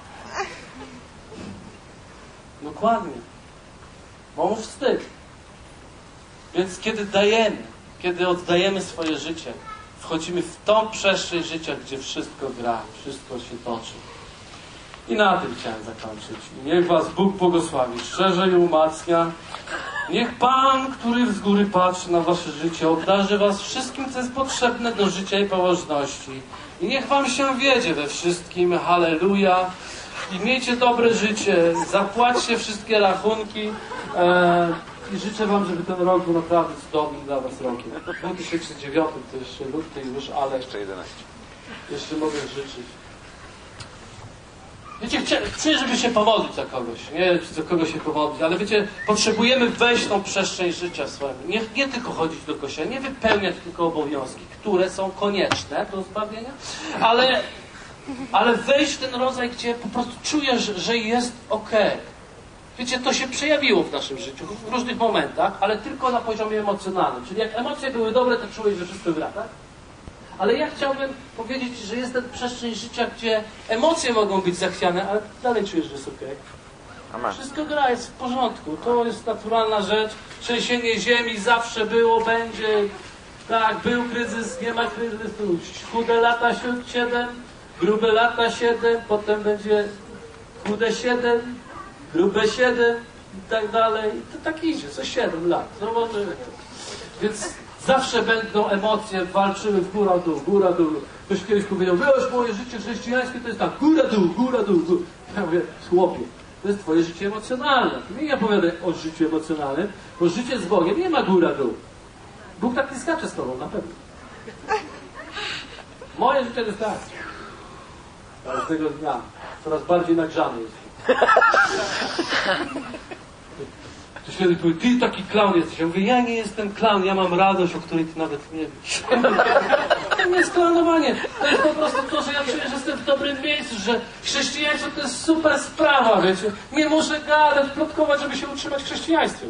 Dokładnie. Bo mu wstyd. Więc kiedy dajemy, kiedy oddajemy swoje życie, wchodzimy w tą przestrzeń życia, gdzie wszystko gra, wszystko się toczy. I na tym chciałem zakończyć. I niech was Bóg błogosławi, szczerze i umacnia. Niech Pan, który z góry patrzy na wasze życie, obdarzy was wszystkim, co jest potrzebne do życia i pobożności. I niech wam się wiedzie we wszystkim. Halleluja. I miejcie dobre życie. Zapłaćcie wszystkie rachunki. E, I życzę wam, żeby ten rok był naprawdę cudownym dla was rokiem. W dwa tysiące dziewiątym to jeszcze luty już, ale Jeszcze jedenaście. jeszcze mogę życzyć. Wiecie, chcę, żeby się pomodlić za kogoś. Nie za kogo się pomodlić, ale wiecie, potrzebujemy wejść w tą przestrzeń życia swojego. Nie, nie tylko chodzić do kościoła, nie wypełniać tylko obowiązki, które są konieczne do zbawienia, ale, ale wejść w ten rodzaj, gdzie po prostu czujesz, że jest okej. Wiecie, to się przejawiło w naszym życiu w różnych momentach, ale tylko na poziomie emocjonalnym. Czyli jak emocje były dobre, to czułeś, że wszystko gra, tak? Ale ja chciałbym powiedzieć, że jest ten przestrzeń życia, gdzie emocje mogą być zachwiane, ale dalej czujesz, że jest okej. Amen. Wszystko gra, jest w porządku. To jest naturalna rzecz. Trzęsienie ziemi zawsze było, będzie. Tak, był kryzys, nie ma kryzysu. Chude lata siedem, grube lata siedem, potem będzie chude siedem, grube siedem i tak dalej. I to tak idzie, co siedem lat. Zobaczymy. Więc zawsze będą emocje, walczyły w góra, dół, góra, dół. Ktoś kiedyś powiedział, wiesz, moje życie chrześcijańskie to jest tak, góra, dół, góra, dół, góra. Ja mówię, chłopie, to jest twoje życie emocjonalne. Ty nie opowiadaj o życiu emocjonalnym, bo życie z Bogiem nie ma góra, dół. Bóg tak nie skacze z tobą, na pewno. Moje życie to jest tak. Każdego dnia. Coraz bardziej nagrzany jest. Ktoś kiedyś powie, ty taki klaun jesteś. Ja mówię, ja nie jestem klaun, ja mam radość, o której ty nawet nie wiesz. To nie jest klaunowanie. To jest po prostu to, że ja czuję, że jestem w dobrym miejscu, że chrześcijaństwo to jest super sprawa, wiecie. Nie muszę gadać, plotkować, żeby się utrzymać w chrześcijaństwie.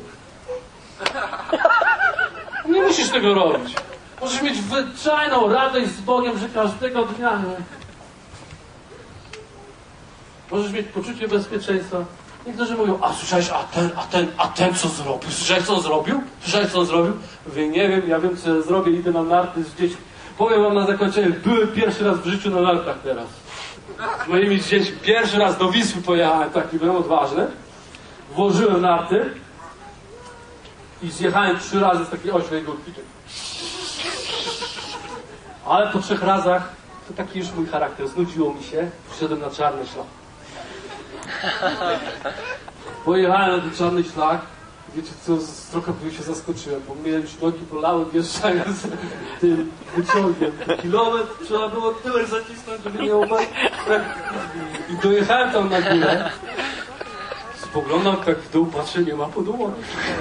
Nie musisz tego robić. Możesz mieć zwyczajną radość z Bogiem, że każdego dnia, nie? Możesz mieć poczucie bezpieczeństwa. Niektórzy mówią, a słyszałeś, a ten, a ten, a ten co zrobił? Słyszałeś, co on zrobił? Słyszałeś, co on zrobił? Mówię, nie wiem, ja wiem, co ja zrobię, idę na narty z dziećmi. Powiem wam na zakończenie, byłem pierwszy raz w życiu na nartach teraz. Z moimi dziećmi. Pierwszy raz do Wisły pojechałem, taki byłem odważny. Włożyłem narty i zjechałem trzy razy z takiej oślej górki. Ale po trzech razach, to taki już mój charakter, znudziło mi się, wszedłem na czarny szlak. Pojechałem na ten czarny szlak, wiecie co, trochę się zaskoczyłem, bo mnie już nogi bolały, wjeżdżając tym wyciągiem. Kilometr trzeba było tyłek zacisnąć, żeby nie umarł. I dojechałem tam na górę, spoglądam tak w dół, patrzę, nie ma podłogi.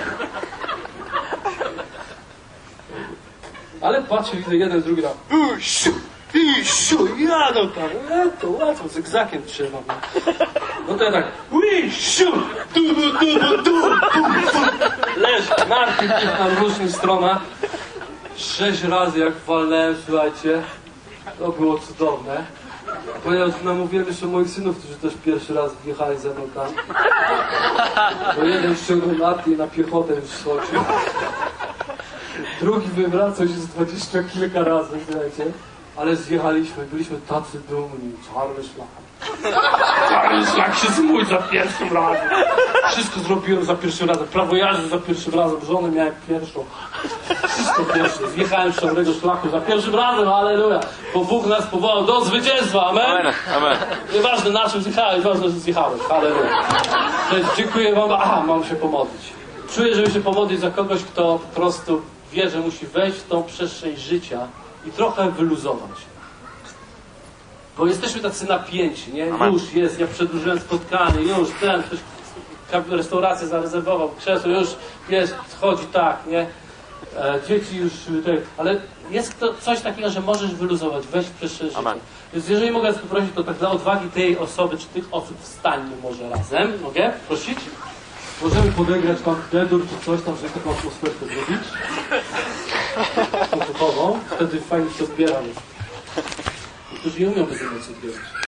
Ale patrzę, widzę jeden, drugi tam. Usiu, usiu, jadą tam. E, to łatwo, z egzakiem trzymam. No to ja tak. Usiu, du, du, du, du, du, leży, narty na różnych stronach. Sześć razy jak walnąłem, słuchajcie. To było cudowne. Ponieważ namówiłem jeszcze moich synów, którzy też pierwszy raz wjechali ze mną tam. Bo jeden ściągnął narty i na piechotę już schodził. Drugi wywracał się z dwadzieścia kilka razy, słuchajcie. Ale zjechaliśmy, byliśmy tacy dumni. Czarny szlak. Czarny szlak się zmój za pierwszym razem. Wszystko zrobiłem za pierwszym razem. Prawo jazdy za pierwszym razem. Żonę miałem pierwszą. Wszystko pierwsze. Zjechałem z czarnego szlaku za pierwszym razem. Alleluja. Bo Bóg nas powołał do zwycięstwa. Amen. Amen. Amen. Nieważne na czym zjechałeś, ważne, że zjechałeś. Alleluja. Cześć, dziękuję wam. Aha, mam się pomodlić. Czuję, żeby się pomodlić za kogoś, kto po prostu wie, że musi wejść w tą przestrzeń życia i trochę wyluzować. Bo jesteśmy tacy napięci, nie? Amen. Już jest, ja przedłużyłem spotkanie, już ten, ktoś restaurację zarezerwował, krzesło, już jest, chodzi tak, nie? E, dzieci już tutaj, ale jest to coś takiego, że możesz wyluzować, wejść w przestrzeń życia. Amen. Więc jeżeli mogę poprosić, to tak dla odwagi tej osoby, czy tych osób wstańmy może razem, mogę prosić? Możemy podegrać tam dedur czy coś tam, żeby taką atmosferkę zrobić. Pochową. Wtedy fajnie się odbiera. Niektórzy nie umią bez emocji odbierać.